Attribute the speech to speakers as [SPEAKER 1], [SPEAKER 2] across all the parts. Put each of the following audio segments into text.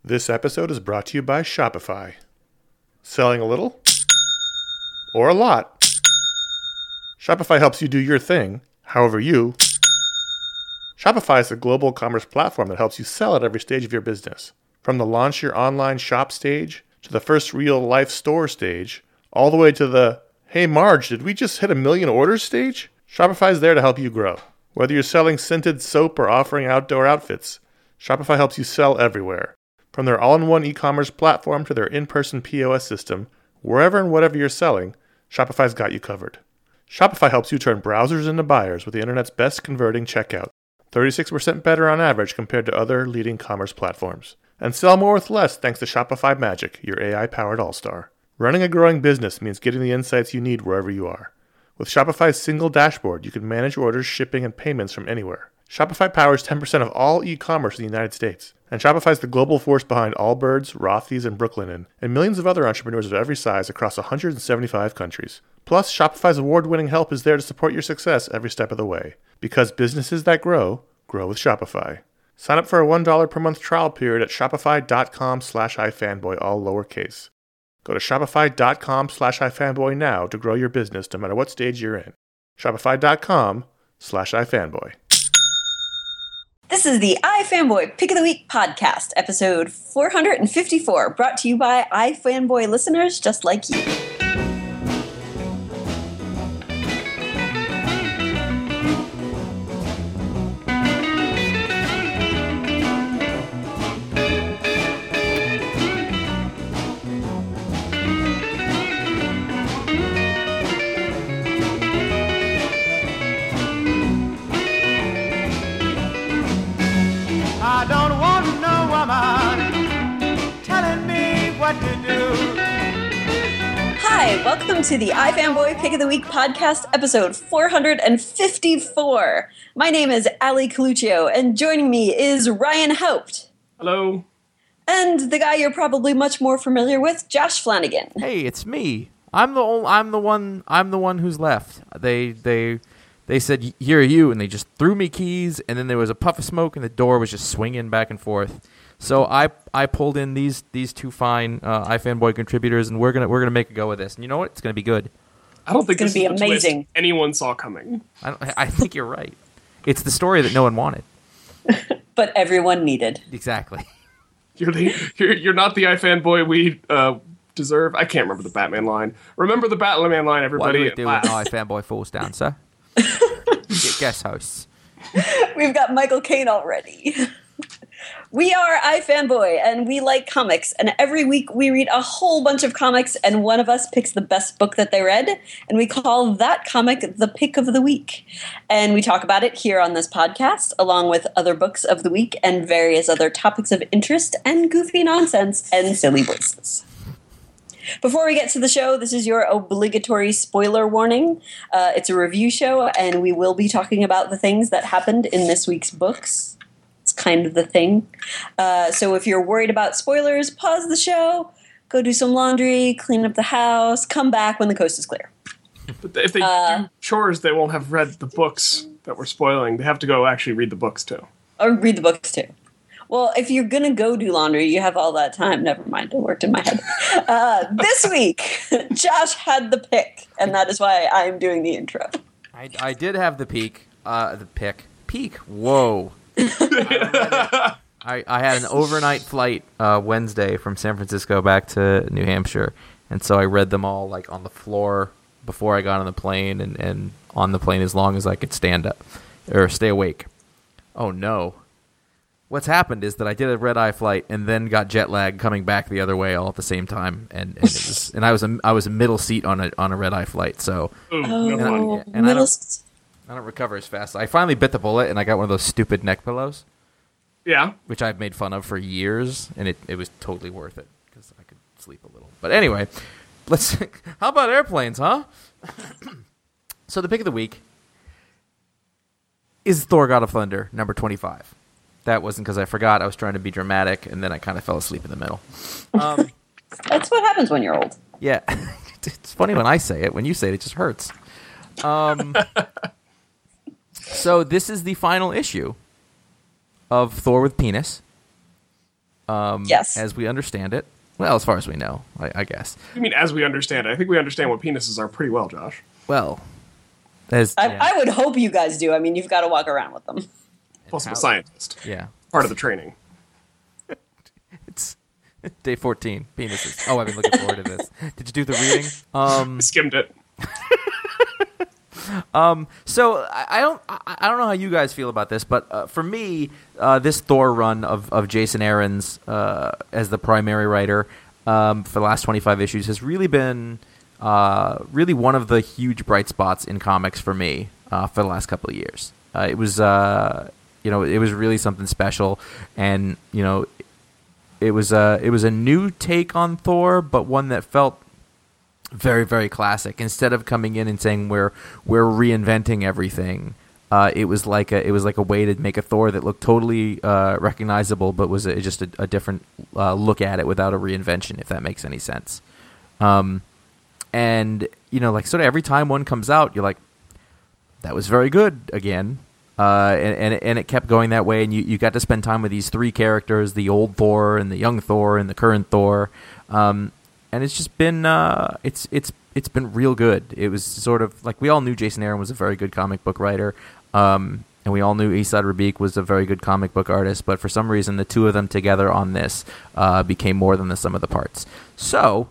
[SPEAKER 1] This episode is brought to you by Shopify. Selling a little? Or a lot? Shopify helps you do your thing, however you. Shopify is a global commerce platform that helps you sell at every stage of your business. From the launch your online shop stage, to the first real-life store stage, all the way to the, hey Marge, did we just hit 1 million orders stage? Shopify is there to help you grow. Whether you're selling scented soap or offering outdoor outfits, Shopify helps you sell everywhere. From their all-in-one e-commerce platform to their in-person POS system, wherever and whatever you're selling, Shopify's got you covered. Shopify helps you turn browsers into buyers with the internet's best converting checkout, 36% better on average compared to other leading commerce platforms. And sell more with less thanks to Shopify Magic, your AI-powered all-star. Running a growing business means getting the insights you need wherever you are. With Shopify's single dashboard, you can manage orders, shipping, and payments from anywhere. Shopify powers 10% of all e-commerce in the United States. And Shopify's the global force behind Allbirds, Rothy's, and Brooklinen, and millions of other entrepreneurs of every size across 175 countries. Plus, Shopify's award-winning help is there to support your success every step of the way. Because businesses that grow, grow with Shopify. Sign up for a $1 per month trial period at shopify.com/ifanboy, all lowercase. Go to shopify.com/ifanboy now to grow your business no matter what stage you're in. Shopify.com/ifanboy.
[SPEAKER 2] This is the iFanboy Pick of the Week podcast, episode 454, brought to you by iFanboy listeners just like you.
[SPEAKER 3] I don't want no woman telling me what to do.
[SPEAKER 2] Hi, welcome to the iFanboy Pick of the Week podcast, episode 454. My name is Ali Coluccio, and joining me is Ryan Haupt.
[SPEAKER 4] Hello.
[SPEAKER 2] And the guy you're probably much more familiar with, Josh Flanagan.
[SPEAKER 5] Hey, it's me. I'm the one who's left. They said, "Here are you," and they just threw me keys, and then there was a puff of smoke, and the door was just swinging back and forth. So I pulled in these two fine iFanboy contributors, and we're gonna make a go of this. And you know what? It's gonna be good.
[SPEAKER 4] I don't think
[SPEAKER 2] It's
[SPEAKER 4] this
[SPEAKER 2] gonna
[SPEAKER 4] is
[SPEAKER 2] be
[SPEAKER 4] the twist
[SPEAKER 2] amazing.
[SPEAKER 4] anyone saw coming.
[SPEAKER 5] I think you're right. It's the story that no one wanted.
[SPEAKER 2] But everyone needed.
[SPEAKER 5] Exactly.
[SPEAKER 4] You're not the iFanboy we deserve. I can't remember the Batman line. Remember the Batman line,
[SPEAKER 5] What do
[SPEAKER 4] everybody.
[SPEAKER 5] we do when iFanboy falls down, sir? Guest hosts.
[SPEAKER 2] We've got Michael Caine already. We are iFanboy, and we like comics. And every week we read a whole bunch of comics, and one of us picks the best book that they read, and we call that comic the Pick of the Week. And we talk about it here on this podcast, along with other books of the week and various other topics of interest and goofy nonsense and silly voices. Before we get to the show, this is your obligatory spoiler warning. It's a review show, and we will be talking about the things that happened in this week's books. It's kind of the thing. So if you're worried about spoilers, pause the show, go do some laundry, clean up the house, come back when the coast is clear.
[SPEAKER 4] But if they do chores, they won't have read the books that we're spoiling. They have to go actually read the books, too.
[SPEAKER 2] Or read the books, too. Well, if you're going to go do laundry, you have all that time. Never mind, it worked in my head. This week, Josh had the pick, and that is why I'm doing the intro.
[SPEAKER 5] I did have the peak. Peak? Whoa. I had an overnight flight Wednesday from San Francisco back to New Hampshire, and so I read them all like on the floor before I got on the plane, and on the plane as long as I could stand up or stay awake. Oh, no. What's happened is that I did a red-eye flight and then got jet lag coming back the other way all at the same time, and I was a middle seat on a red-eye flight, so
[SPEAKER 4] Ooh, no fun.
[SPEAKER 5] and I don't recover as fast. I finally bit the bullet, and I got one of those stupid neck pillows,
[SPEAKER 4] Yeah.
[SPEAKER 5] which I've made fun of for years, and it was totally worth it because I could sleep a little. But anyway, how about airplanes, huh? So the pick of the week is Thor: God of Thunder, number 25. That wasn't because I forgot. I was trying to be dramatic, and then I kind of fell asleep in the middle.
[SPEAKER 2] That's what happens when you're old.
[SPEAKER 5] Yeah. It's funny when I say it. When you say it, it just hurts. So this is the final issue of Thor with Penis.
[SPEAKER 2] Yes.
[SPEAKER 5] as we understand it. Well, as far as we know, I guess.
[SPEAKER 4] I mean, as we understand it, I think we understand what penises are pretty well, Josh.
[SPEAKER 5] Well, as
[SPEAKER 2] I would hope you guys do. I mean, you've got to walk around with them.
[SPEAKER 4] Plus, I'm a scientist.
[SPEAKER 5] Yeah.
[SPEAKER 4] Part of the training.
[SPEAKER 5] It's day 14, penises. Oh, I've been looking forward to this. Did you do the reading?
[SPEAKER 4] I skimmed it.
[SPEAKER 5] So I don't know how you guys feel about this, but for me, this Thor run of Jason Aaron's as the primary writer for the last 25 issues has really been really one of the huge bright spots in comics for me for the last couple of years. It was it was really something special, and it was a new take on Thor, but one that felt very, very classic. Instead of coming in and saying we're reinventing everything, it was like a way to make a Thor that looked totally recognizable, but was just a different look at it without a reinvention, if that makes any sense. And sort of every time one comes out, you're like, that was very good again. And it kept going that way, and you got to spend time with these three characters: the old Thor, and the young Thor, and the current Thor. And it's just been it's been real good. It was sort of like we all knew Jason Aaron was a very good comic book writer, and we all knew Esad Rabik was a very good comic book artist. But for some reason, the two of them together on this became more than the sum of the parts. So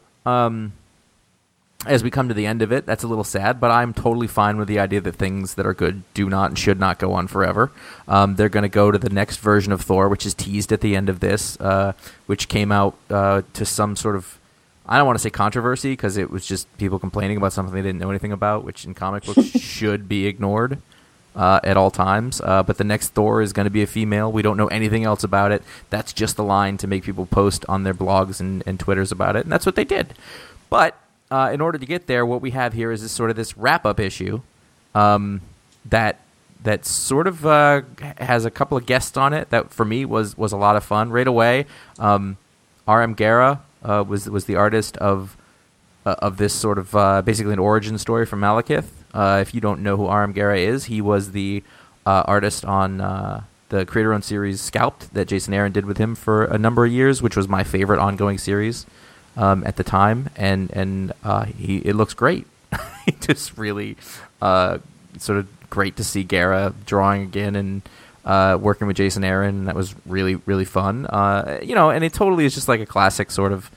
[SPEAKER 5] as we come to the end of it, that's a little sad, but I'm totally fine with the idea that things that are good do not and should not go on forever. They're going to go to the next version of Thor, which is teased at the end of this, which came out to some sort of, I don't want to say controversy, because it was just people complaining about something they didn't know anything about, which in comic books should be ignored at all times. But the next Thor is going to be a female. We don't know anything else about it. That's just the line to make people post on their blogs and Twitters about it, and that's what they did. But in order to get there, what we have here is this wrap-up issue that sort of has a couple of guests on it that, for me, was a lot of fun right away. R.M. Guerra was the artist of this sort of basically an origin story from Malekith. If you don't know who R.M. Guerra is, he was the artist on the creator-owned series Scalped that Jason Aaron did with him for a number of years, which was my favorite ongoing series at the time, and it looks great. It just really sort of great to see Guerra drawing again and working with Jason Aaron. That was really, really fun. And it totally is just like a classic sort of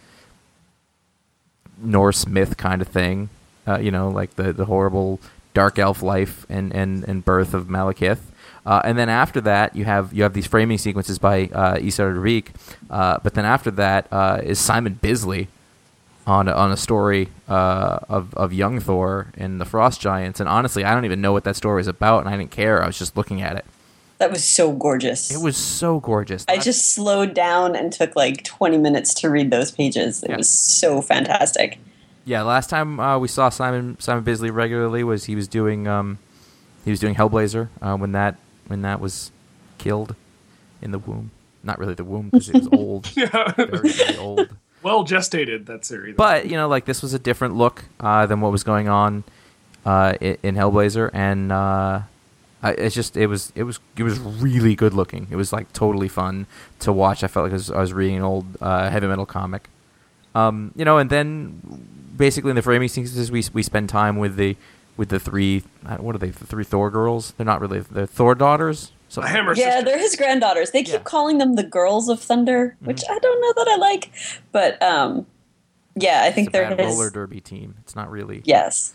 [SPEAKER 5] Norse myth kind of thing. Like the horrible dark elf life and birth of Malekith. And then after that, you have these framing sequences by Esad Rabik. But then after that is Simon Bisley on a story of young Thor and the Frost Giants. And honestly, I don't even know what that story is about, and I didn't care. I was just looking at it.
[SPEAKER 2] That was so gorgeous.
[SPEAKER 5] It was so gorgeous.
[SPEAKER 2] I just slowed down and took like 20 minutes to read those pages. It was so fantastic.
[SPEAKER 5] Yeah, last time we saw Simon Bisley regularly was he was doing Hellblazer when that was killed in the womb. Not really the womb, because it was old.
[SPEAKER 4] Yeah.
[SPEAKER 5] Very, very old.
[SPEAKER 4] Well gestated, that series.
[SPEAKER 5] But this was a different look than what was going on in Hellblazer, and it was really good looking. It was like totally fun to watch. I felt like I was reading an old heavy metal comic. And then basically in the framing sequences we spend time with the three, what are they, the three Thor girls? They're not really, they're Thor daughters.
[SPEAKER 4] The Hammer
[SPEAKER 2] Yeah,
[SPEAKER 4] sisters.
[SPEAKER 2] they're his granddaughters. They keep calling them the Girls of Thunder, which I don't know that I like. But yeah, I think
[SPEAKER 5] It's a
[SPEAKER 2] they're
[SPEAKER 5] bad
[SPEAKER 2] his.
[SPEAKER 5] roller derby team. It's not really.
[SPEAKER 2] Yes.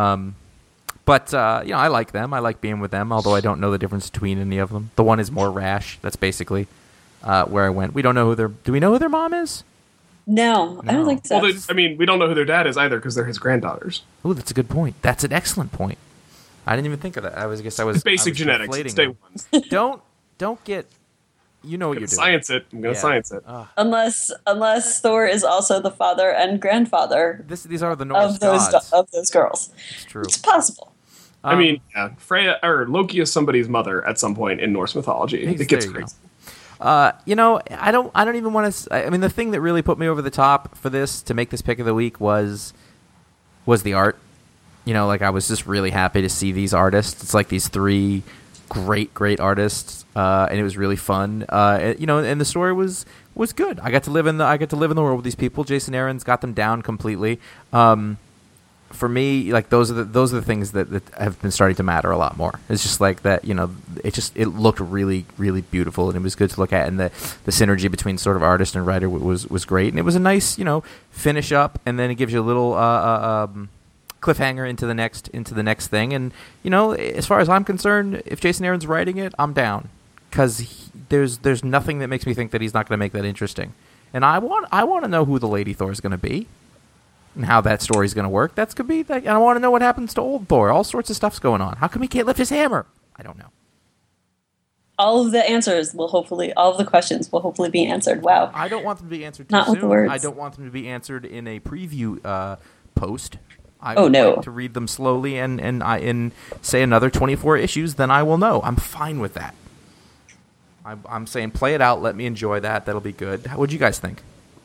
[SPEAKER 5] But I like them. I like being with them, although I don't know the difference between any of them. The one is more rash. That's basically where I went. We don't know who do we know who their mom is?
[SPEAKER 2] No, I don't think so.
[SPEAKER 4] Well, we don't know who their dad is either, because they're his granddaughters.
[SPEAKER 5] Oh, that's a good point. That's an excellent point. I didn't even think of that. I was
[SPEAKER 4] Basic genetics. It's day one.
[SPEAKER 5] Don't get. You know what you're doing.
[SPEAKER 4] Science it. I'm going to science it.
[SPEAKER 2] Unless Thor is also the father and grandfather
[SPEAKER 5] These are the Norse
[SPEAKER 2] of those
[SPEAKER 5] gods.
[SPEAKER 2] of those girls.
[SPEAKER 5] It's true.
[SPEAKER 2] It's possible.
[SPEAKER 4] Freya or Loki is somebody's mother at some point in Norse mythology. It gets
[SPEAKER 5] there you
[SPEAKER 4] crazy.
[SPEAKER 5] I don't even want to. I mean, the thing that really put me over the top for this to make this pick of the week was the art. I was just really happy to see these artists. It's like these three great artists, and it was really fun. And the story was was good. I got to live in the world with these people. Jason Aaron's got them down completely. For me, like those are the things that have been starting to matter a lot more. It's just like that, it looked really, really beautiful, and it was good to look at, and the synergy between sort of artist and writer was great, and it was a nice, finish up, and then it gives you a little cliffhanger into the next thing, and as far as I'm concerned, if Jason Aaron's writing it, I'm down, because there's nothing that makes me think that he's not going to make that interesting, and I want to know who the Lady Thor is going to be. And how that story's going to work. That's going to be like, and I want to know what happens to old Thor. All sorts of stuff's going on. How come he can't lift his hammer? I don't know.
[SPEAKER 2] All of the questions will hopefully be answered. Wow.
[SPEAKER 5] I don't want them to be answered too
[SPEAKER 2] Not
[SPEAKER 5] soon.
[SPEAKER 2] with words.
[SPEAKER 5] I don't want them to be answered in a preview post. I
[SPEAKER 2] would
[SPEAKER 5] like to read them slowly and say another 24 issues, then I will know. I'm fine with that. I'm saying play it out. Let me enjoy that. That'll be good. What do you guys think?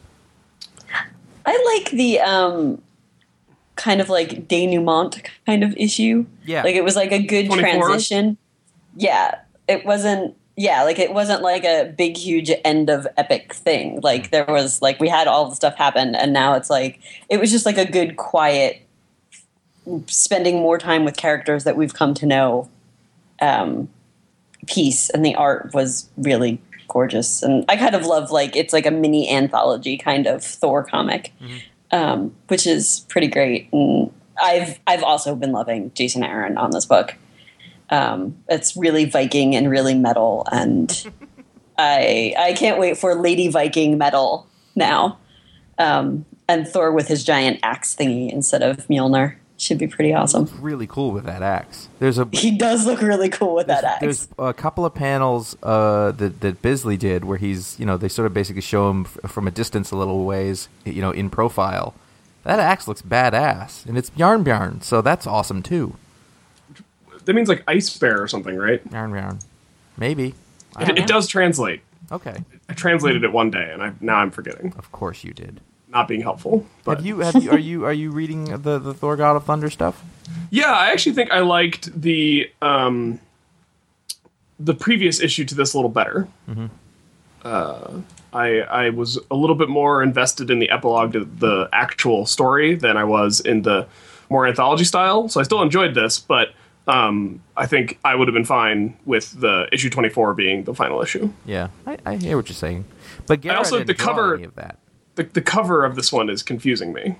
[SPEAKER 2] I like the kind of like denouement kind of issue.
[SPEAKER 5] Yeah.
[SPEAKER 2] Like it was like a good
[SPEAKER 4] 24?
[SPEAKER 2] transition. Yeah. It wasn't like a big, huge end of epic thing. Like there was like, we had all the stuff happen, and now it's like, it was just like a good, quiet, spending more time with characters that we've come to know piece. And the art was really gorgeous, and I kind of love like it's like a mini anthology kind of Thor comic, which is pretty great. And I've also been loving Jason Aaron on this book. It's really Viking and really metal, and I can't wait for Lady Viking metal now. And Thor with his giant axe thingy instead of Mjolnir should be pretty awesome.
[SPEAKER 5] Really cool with that axe.
[SPEAKER 2] He does look really cool with that axe.
[SPEAKER 5] There's a couple of panels that Bisley did where he's, they sort of basically show him from a distance a little ways, in profile. That axe looks badass, and it's Yarn, so that's awesome too.
[SPEAKER 4] That means like Ice Bear or something, right?
[SPEAKER 5] Yarn. Maybe.
[SPEAKER 4] It does translate.
[SPEAKER 5] Okay.
[SPEAKER 4] I translated it one day, and now I'm forgetting.
[SPEAKER 5] Of course you did.
[SPEAKER 4] Not being helpful. But.
[SPEAKER 5] Are you reading the Thor God of Thunder stuff?
[SPEAKER 4] Yeah, I actually think I liked the previous issue to this a little better. Mm-hmm. I was a little bit more invested in the epilogue to the actual story than I was in the more anthology style. So I still enjoyed this, but I think I would have been fine with the issue 24 being the final issue.
[SPEAKER 5] Yeah, I hear what you're saying. But Garrett
[SPEAKER 4] also
[SPEAKER 5] didn't
[SPEAKER 4] the
[SPEAKER 5] draw
[SPEAKER 4] cover
[SPEAKER 5] any of that.
[SPEAKER 4] The cover of this one is confusing me.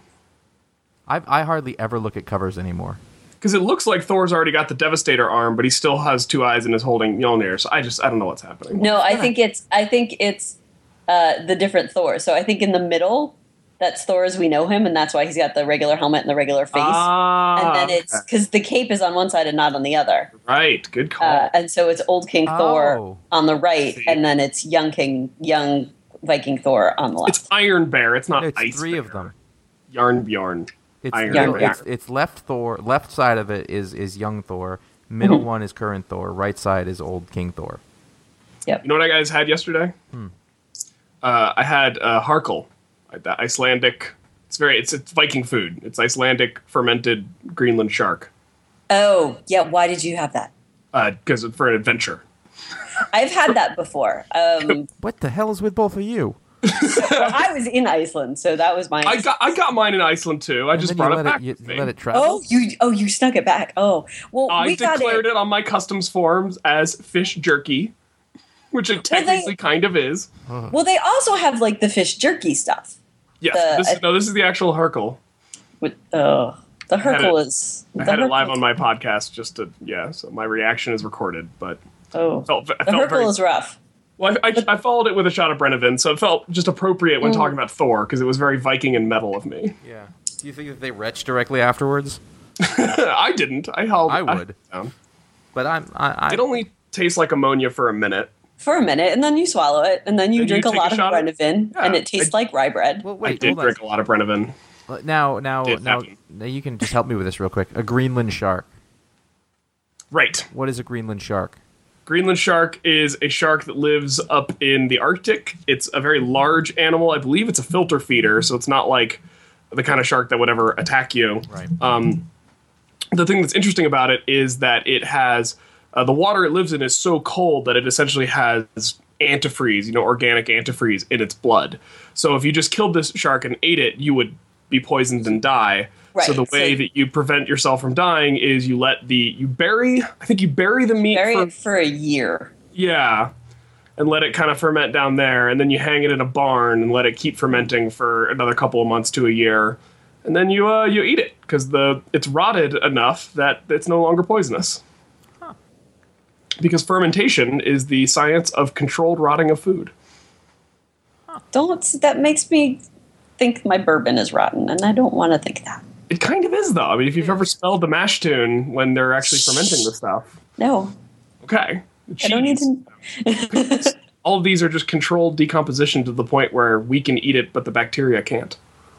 [SPEAKER 5] I hardly ever look at covers anymore.
[SPEAKER 4] Because it looks like Thor's already got the Devastator arm, but he still has two eyes and is holding Mjolnir. So I don't know what's happening.
[SPEAKER 2] No, I think it's the different Thor. So I think in the middle, that's Thor as we know him, and that's why he's got the regular helmet and the regular face. And then it's because the cape is on one side and not on the other.
[SPEAKER 4] Right, good call.
[SPEAKER 2] And so it's Old King Thor on the right, and then it's young Viking Thor on the left.
[SPEAKER 4] It's Iron Bear. It's not
[SPEAKER 5] It's
[SPEAKER 4] Ice
[SPEAKER 5] three
[SPEAKER 4] Bear.
[SPEAKER 5] of them.
[SPEAKER 4] Yarn Bjorn.
[SPEAKER 5] It's left Thor. Left side of it is young Thor. Middle one is current Thor. Right side is Old King Thor.
[SPEAKER 2] Yep.
[SPEAKER 4] You know what I guys had yesterday? I had Harkle, the Icelandic. It's Viking food. It's Icelandic fermented Greenland shark.
[SPEAKER 2] Oh yeah, why did you have that?
[SPEAKER 4] Because for an adventure.
[SPEAKER 2] I've had that before.
[SPEAKER 5] What the hell is with both of you?
[SPEAKER 2] Well, I was in Iceland, so that was my.
[SPEAKER 4] I got mine in Iceland too. I just brought it back.
[SPEAKER 5] You
[SPEAKER 4] with me.
[SPEAKER 5] let it travel.
[SPEAKER 2] You snuck it back. Oh, well,
[SPEAKER 4] I
[SPEAKER 2] we got
[SPEAKER 4] declared it on my customs forms as fish jerky, which it technically kind of is.
[SPEAKER 2] Well, they also have like the fish jerky stuff.
[SPEAKER 4] Yes, this is the actual Hercule.
[SPEAKER 2] The Hercule is.
[SPEAKER 4] I had it live on my podcast so my reaction is recorded, but
[SPEAKER 2] the Hercule is rough.
[SPEAKER 4] Well, I followed it with a shot of Brennivin, so it felt just appropriate when talking about Thor, because it was very Viking and metal of me.
[SPEAKER 5] Yeah. Do you think that they retched directly afterwards?
[SPEAKER 4] I didn't. I
[SPEAKER 5] would.
[SPEAKER 4] Down.
[SPEAKER 5] But
[SPEAKER 4] It only tastes like ammonia for a minute.
[SPEAKER 2] For a minute, and then you swallow it, and then you drink a lot of Brennivin,
[SPEAKER 4] Yeah,
[SPEAKER 2] and it tastes like rye bread.
[SPEAKER 5] Well, wait,
[SPEAKER 4] I did drink a lot of Brennivin.
[SPEAKER 5] Now, you can just help me with this real quick. A Greenland shark.
[SPEAKER 4] Right.
[SPEAKER 5] What is a Greenland shark?
[SPEAKER 4] Greenland shark is a shark that lives up in the Arctic. It's a very large animal. I believe it's a filter feeder, so it's not like the kind of shark that would ever attack you.
[SPEAKER 5] Right.
[SPEAKER 4] The thing that's interesting about it is that it has the water it lives in is so cold that it essentially has antifreeze, organic antifreeze in its blood. So if you just killed this shark and ate it, you would be poisoned and die.
[SPEAKER 2] Right,
[SPEAKER 4] so the way that you prevent yourself from dying is you bury the meat
[SPEAKER 2] for a year.
[SPEAKER 4] Yeah. And let it kind of ferment down there, and then you hang it in a barn and let it keep fermenting for another couple of months to a year, and then you eat it because it's rotted enough that it's no longer poisonous. Huh. Because fermentation is the science of controlled rotting of food.
[SPEAKER 2] Huh. That makes me think my bourbon is rotten, and I don't want to think that.
[SPEAKER 4] It kind of is, though. I mean, if you've ever smelled the mash tune when they're actually fermenting the stuff.
[SPEAKER 2] No.
[SPEAKER 4] Okay.
[SPEAKER 2] I don't need to.
[SPEAKER 4] All of these are just controlled decomposition to the point where we can eat it, but the bacteria can't.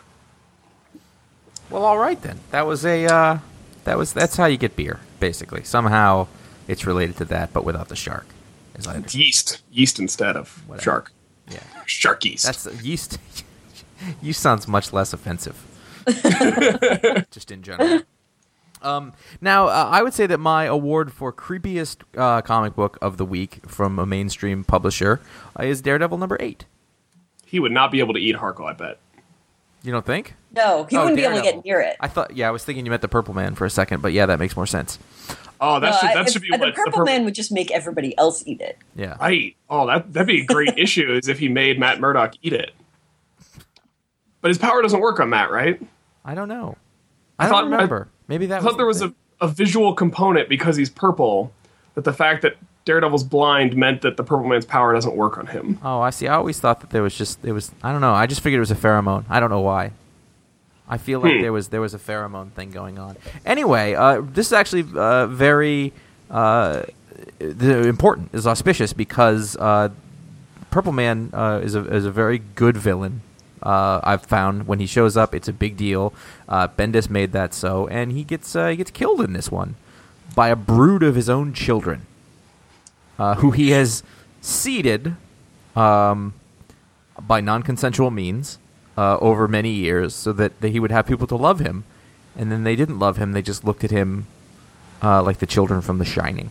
[SPEAKER 5] Well, all right then. That's how you get beer, basically. Somehow it's related to that, but without the shark. As I
[SPEAKER 4] understand. Yeast instead of shark.
[SPEAKER 5] Yeah,
[SPEAKER 4] shark yeast.
[SPEAKER 5] That's yeast. Yeast sounds much less offensive. Just in general. Now, I would say that my award for creepiest comic book of the week from a mainstream publisher is Daredevil #8.
[SPEAKER 4] He would not be able to eat Harko, I bet.
[SPEAKER 5] You don't think?
[SPEAKER 2] No, he wouldn't be able to get near it.
[SPEAKER 5] I was thinking you meant the Purple Man for a second, but yeah, that makes more sense.
[SPEAKER 4] Oh, that should be what
[SPEAKER 2] the Purple Man would just make everybody else eat it.
[SPEAKER 5] Yeah.
[SPEAKER 4] Right. Oh, that'd be a great issue is if he made Matt Murdock eat it. But his power doesn't work on Matt, right?
[SPEAKER 5] I don't know. I don't remember. Maybe that.
[SPEAKER 4] I thought there was a visual component because he's purple. That the fact that Daredevil's blind meant that the Purple Man's power doesn't work on him.
[SPEAKER 5] Oh, I see. I always thought that it was. I don't know. I just figured it was a pheromone. I don't know why. I feel like there was a pheromone thing going on. Anyway, this is actually very important. Is auspicious because Purple Man is a very good villain. I've found when he shows up, it's a big deal. Bendis made that so, and he gets killed in this one by a brood of his own children, who he has seeded by non-consensual means over many years, so that he would have people to love him, and then they didn't love him; they just looked at him like the children from The Shining.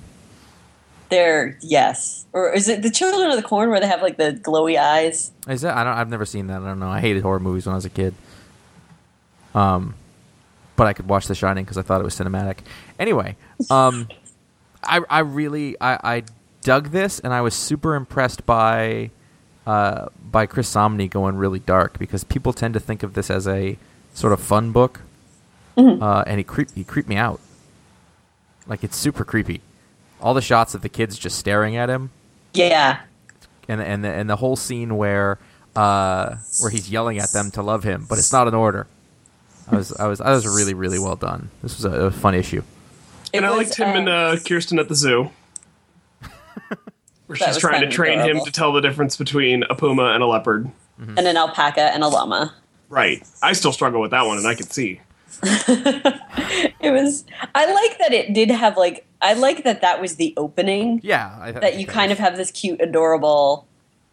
[SPEAKER 2] Yes. Or is it the Children of the Corn where they have like the glowy eyes?
[SPEAKER 5] Is that? I've never seen that. I don't know. I hated horror movies when I was a kid. But I could watch The Shining because I thought it was cinematic. Anyway, I really dug this, and I was super impressed by Chris Samnee going really dark, because people tend to think of this as a sort of fun book, and he creeped me out. Like, it's super creepy. All the shots of the kids just staring at him.
[SPEAKER 2] Yeah.
[SPEAKER 5] And the whole scene where he's yelling at them to love him, but it's not an order. I was really, really well done. This was a fun issue.
[SPEAKER 4] I liked him and Kirsten at the zoo. Where she's trying to train him to tell the difference between a puma and a leopard.
[SPEAKER 2] Mm-hmm. And an alpaca and a llama.
[SPEAKER 4] Right. I still struggle with that one, and I can see.
[SPEAKER 2] I like that it did have I like that was the opening.
[SPEAKER 5] Yeah.
[SPEAKER 2] That you kind of have this cute, adorable,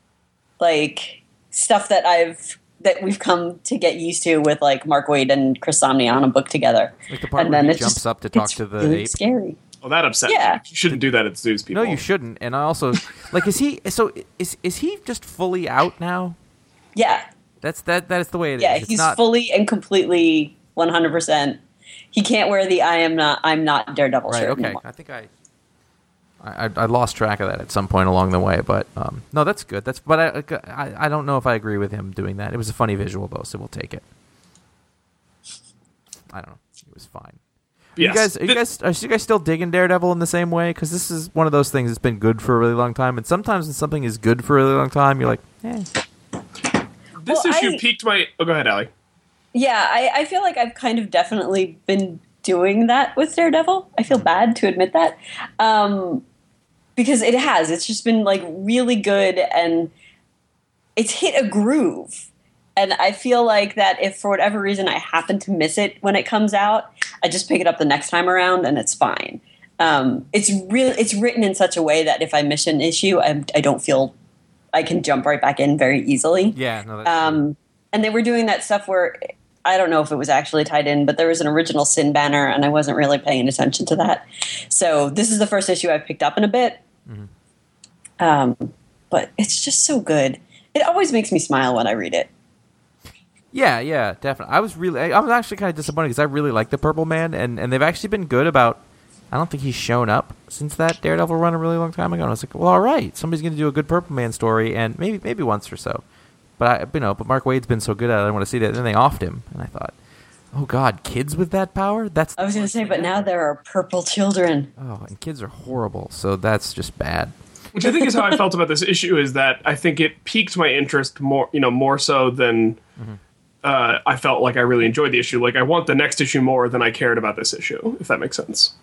[SPEAKER 2] stuff that we've come to get used to with Mark Waid and Chris Samnee on a book together.
[SPEAKER 5] Like the part where he jumps up to talk to the
[SPEAKER 2] really
[SPEAKER 5] ape.
[SPEAKER 2] Scary.
[SPEAKER 4] Well, that upsets me. You shouldn't do that at zoos, people.
[SPEAKER 5] No, you shouldn't. And I also is he just fully out now?
[SPEAKER 2] Yeah.
[SPEAKER 5] That is the way it is.
[SPEAKER 2] Yeah, he's fully and completely 100%. He can't wear the I'm not Daredevil shirt
[SPEAKER 5] okay.
[SPEAKER 2] anymore.
[SPEAKER 5] I think I lost track of that at some point along the way, but no, that's good. I don't know if I agree with him doing that. It was a funny visual though, so we'll take it. I don't know. It was fine.
[SPEAKER 4] Yes.
[SPEAKER 5] Are you guys still digging Daredevil in the same way? Because this is one of those things that's been good for a really long time, and sometimes when something is good for a really long time, you're like, eh.
[SPEAKER 4] This issue piqued my... Oh, go ahead, Allie.
[SPEAKER 2] Yeah, I feel like I've kind of definitely been doing that with Daredevil. I feel bad to admit that. Because it has. It's just been, really good, and it's hit a groove. And I feel like that if for whatever reason I happen to miss it when it comes out, I just pick it up the next time around and it's fine. It's written in such a way that if I miss an issue, I don't feel I can jump right back in very easily.
[SPEAKER 5] Yeah, no, that's true.
[SPEAKER 2] And they were doing that stuff where I don't know if it was actually tied in, but there was an original Sin banner and I wasn't really paying attention to that. So this is the first issue I've picked up in a bit. Mm-hmm. but it's just so good. It always makes me smile when I read it.
[SPEAKER 5] Yeah, definitely. I was actually kind of disappointed because I really like the Purple Man, and they've actually been good about. I don't think he's shown up since that Daredevil run a really long time ago. And I was like, well, all right, somebody's going to do a good Purple Man story, and maybe once or so. But but Mark Waid's been so good at it, I want to see that. And then they offed him, and I thought, oh God, kids with that power?
[SPEAKER 2] I was going to say, but now there are purple children.
[SPEAKER 5] Oh, and kids are horrible, so that's just bad.
[SPEAKER 4] Which I think is how I felt about this issue, is that I think it piqued my interest more so than I felt like I really enjoyed the issue. Like, I want the next issue more than I cared about this issue, if that makes sense.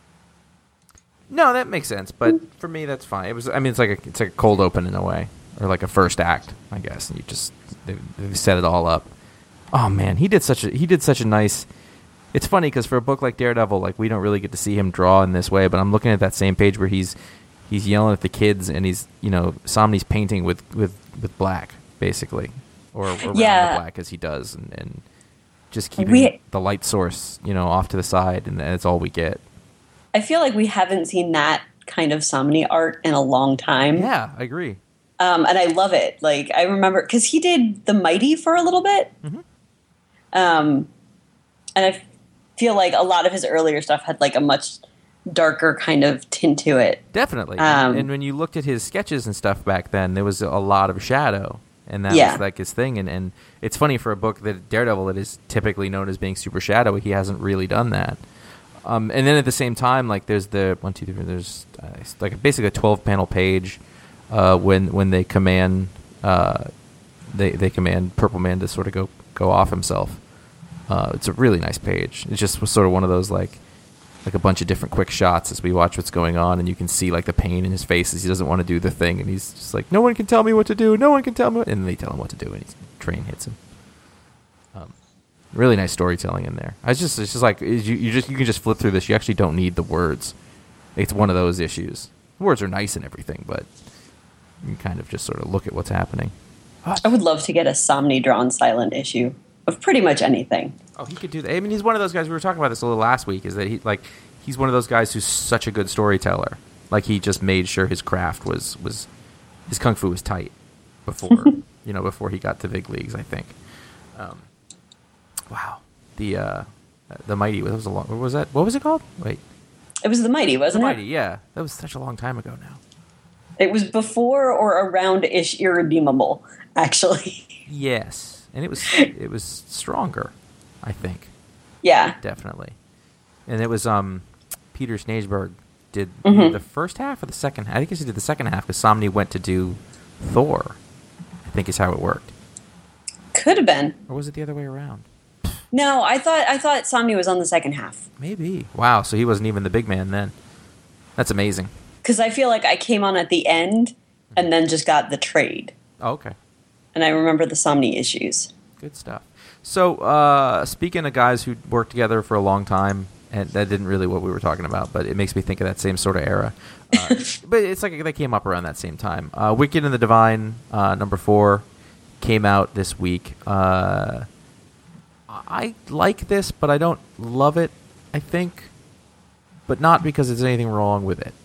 [SPEAKER 5] No, that makes sense, but for me, that's fine. It's like a cold open in a way, or like a first act, I guess. And they set it all up. Oh man, he did such a nice. It's funny because for a book like Daredevil, like we don't really get to see him draw in this way. But I'm looking at that same page where he's yelling at the kids, and he's Somni's painting with black basically, or around the black as he does, and just keeping the light source off to the side, and that's all we get.
[SPEAKER 2] I feel like we haven't seen that kind of Somni art in a long time.
[SPEAKER 5] Yeah, I agree.
[SPEAKER 2] And I love it. Like, I remember, because he did The Mighty for a little bit.
[SPEAKER 5] Mm-hmm.
[SPEAKER 2] And I feel like a lot of his earlier stuff had like a much darker kind of tint to it.
[SPEAKER 5] Definitely. And when you looked at his sketches and stuff back then, there was a lot of shadow. And that was like his thing. And it's funny for a book that Daredevil that is typically known as being super shadowy, he hasn't really done that. And then at the same time, like there's there's like basically a 12-panel page when they command they command Purple Man to sort of go off himself. It's a really nice page. It's just sort of one of those like a bunch of different quick shots as we watch what's going on, and you can see like the pain in his face as he doesn't want to do the thing, and he's just like, no one can tell me what to do. No one can tell me. And they tell him what to do, and his train hits him. Really nice storytelling in there. It's just like you can just flip through this. You actually don't need the words. It's one of those issues. The words are nice and everything, but you can kind of just sort of look at what's happening.
[SPEAKER 2] I would love to get a Somni drawn silent issue of pretty much anything.
[SPEAKER 5] Oh, he could do that. I mean, he's one of those guys. We were talking about this a little last week. Is that he's one of those guys who's such a good storyteller. Like he just made sure his craft was his kung fu was tight before before he got to big leagues. I think. Wow, the Mighty. That was a long. What was that? What was it called? Wait,
[SPEAKER 2] it was The Mighty, wasn't
[SPEAKER 5] it? The Mighty, yeah. That was such a long time ago now.
[SPEAKER 2] It was before or around-ish Irredeemable, actually.
[SPEAKER 5] Yes, and it was stronger, I think.
[SPEAKER 2] Yeah,
[SPEAKER 5] definitely. And it was Peter Snageberg did the first half or the second half. I think he did the second half because Somni went to do Thor. I think is how it worked.
[SPEAKER 2] Could have been.
[SPEAKER 5] Or was it the other way around?
[SPEAKER 2] No, I thought Somni was on the second half.
[SPEAKER 5] Maybe. Wow, so he wasn't even the big man then. That's amazing.
[SPEAKER 2] Because I feel like I came on at the end and then just got the trade.
[SPEAKER 5] Oh, okay.
[SPEAKER 2] And I remember the Somni issues.
[SPEAKER 5] Good stuff. So, speaking of guys who worked together for a long time, and that didn't really what we were talking about, but it makes me think of that same sort of era. But it's like they came up around that same time. Wicked and the Divine, number 4, came out this week. I like this, but I don't love it, I think. But not because there's anything wrong with it.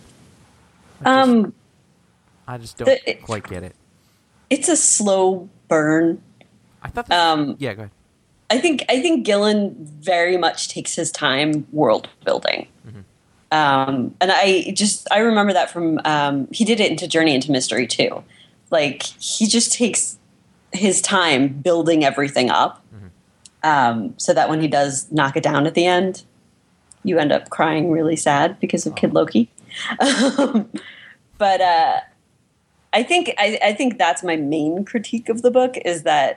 [SPEAKER 5] I just don't quite get it.
[SPEAKER 2] It's a slow burn.
[SPEAKER 5] I thought that, yeah, go ahead.
[SPEAKER 2] I think Gillen very much takes his time world building. Mm-hmm. And I remember that from he did it into Journey into Mystery too. Like he just takes his time building everything up. So that when he does knock it down at the end, you end up crying really sad because of Kid Loki. But I think that's my main critique of the book is that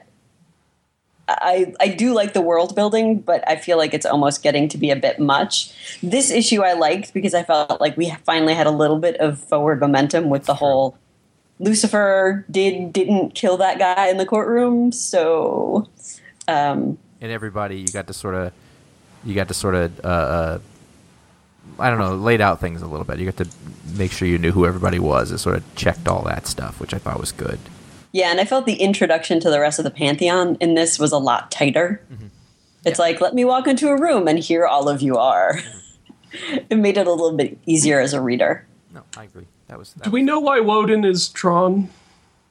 [SPEAKER 2] I do like the world building, but I feel like it's almost getting to be a bit much. This issue I liked because I felt like we finally had a little bit of forward momentum with the whole Lucifer didn't kill that guy in the courtroom, so.
[SPEAKER 5] And everybody, you got to sort of, I don't know, laid out things a little bit. You got to make sure you knew who everybody was. It sort of checked all that stuff, which I thought was good.
[SPEAKER 2] Yeah, and I felt the introduction to the rest of the Pantheon in this was a lot tighter. Mm-hmm. It's like, let me walk into a room and here all of you are. It made it a little bit easier as a reader.
[SPEAKER 5] No, I agree. That was
[SPEAKER 4] Do we know why Woden is Tron?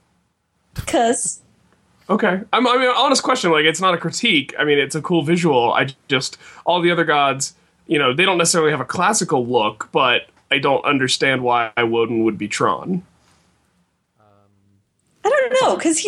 [SPEAKER 2] Because
[SPEAKER 4] Okay. I mean, honest question. Like, it's not a critique. I mean, it's a cool visual. I just all the other gods, they don't necessarily have a classical look, but I don't understand why Woden would be Tron.
[SPEAKER 2] I don't know, because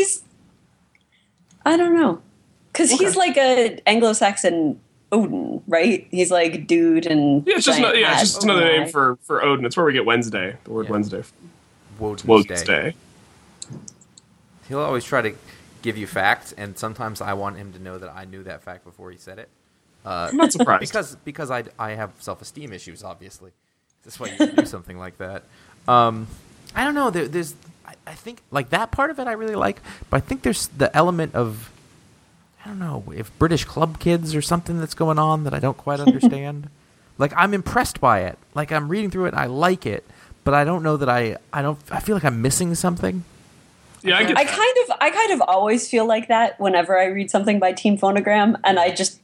[SPEAKER 2] he's like a Anglo-Saxon Odin, right? He's like dude and
[SPEAKER 4] Yeah, it's just
[SPEAKER 2] giant hat.
[SPEAKER 4] it's just another name for Odin. It's where we get Wednesday. The word Wednesday.
[SPEAKER 5] Woden's Day.
[SPEAKER 4] Day.
[SPEAKER 5] He'll always try to give you facts, and sometimes I want him to know that I knew that fact before he said it.
[SPEAKER 4] I'm not surprised.
[SPEAKER 5] because I have self-esteem issues, obviously. That's why you would do something like that. I don't know. I think like that part of it I really like, but I think there's the element of, I don't know, if British club kids or something that's going on that I don't quite understand. Like, I'm impressed by it. Like, I'm reading through it and I like it, but I don't know that I feel like I'm missing something.
[SPEAKER 4] Yeah,
[SPEAKER 2] I kind of always feel like that whenever I read something by Team Phonogram, and I just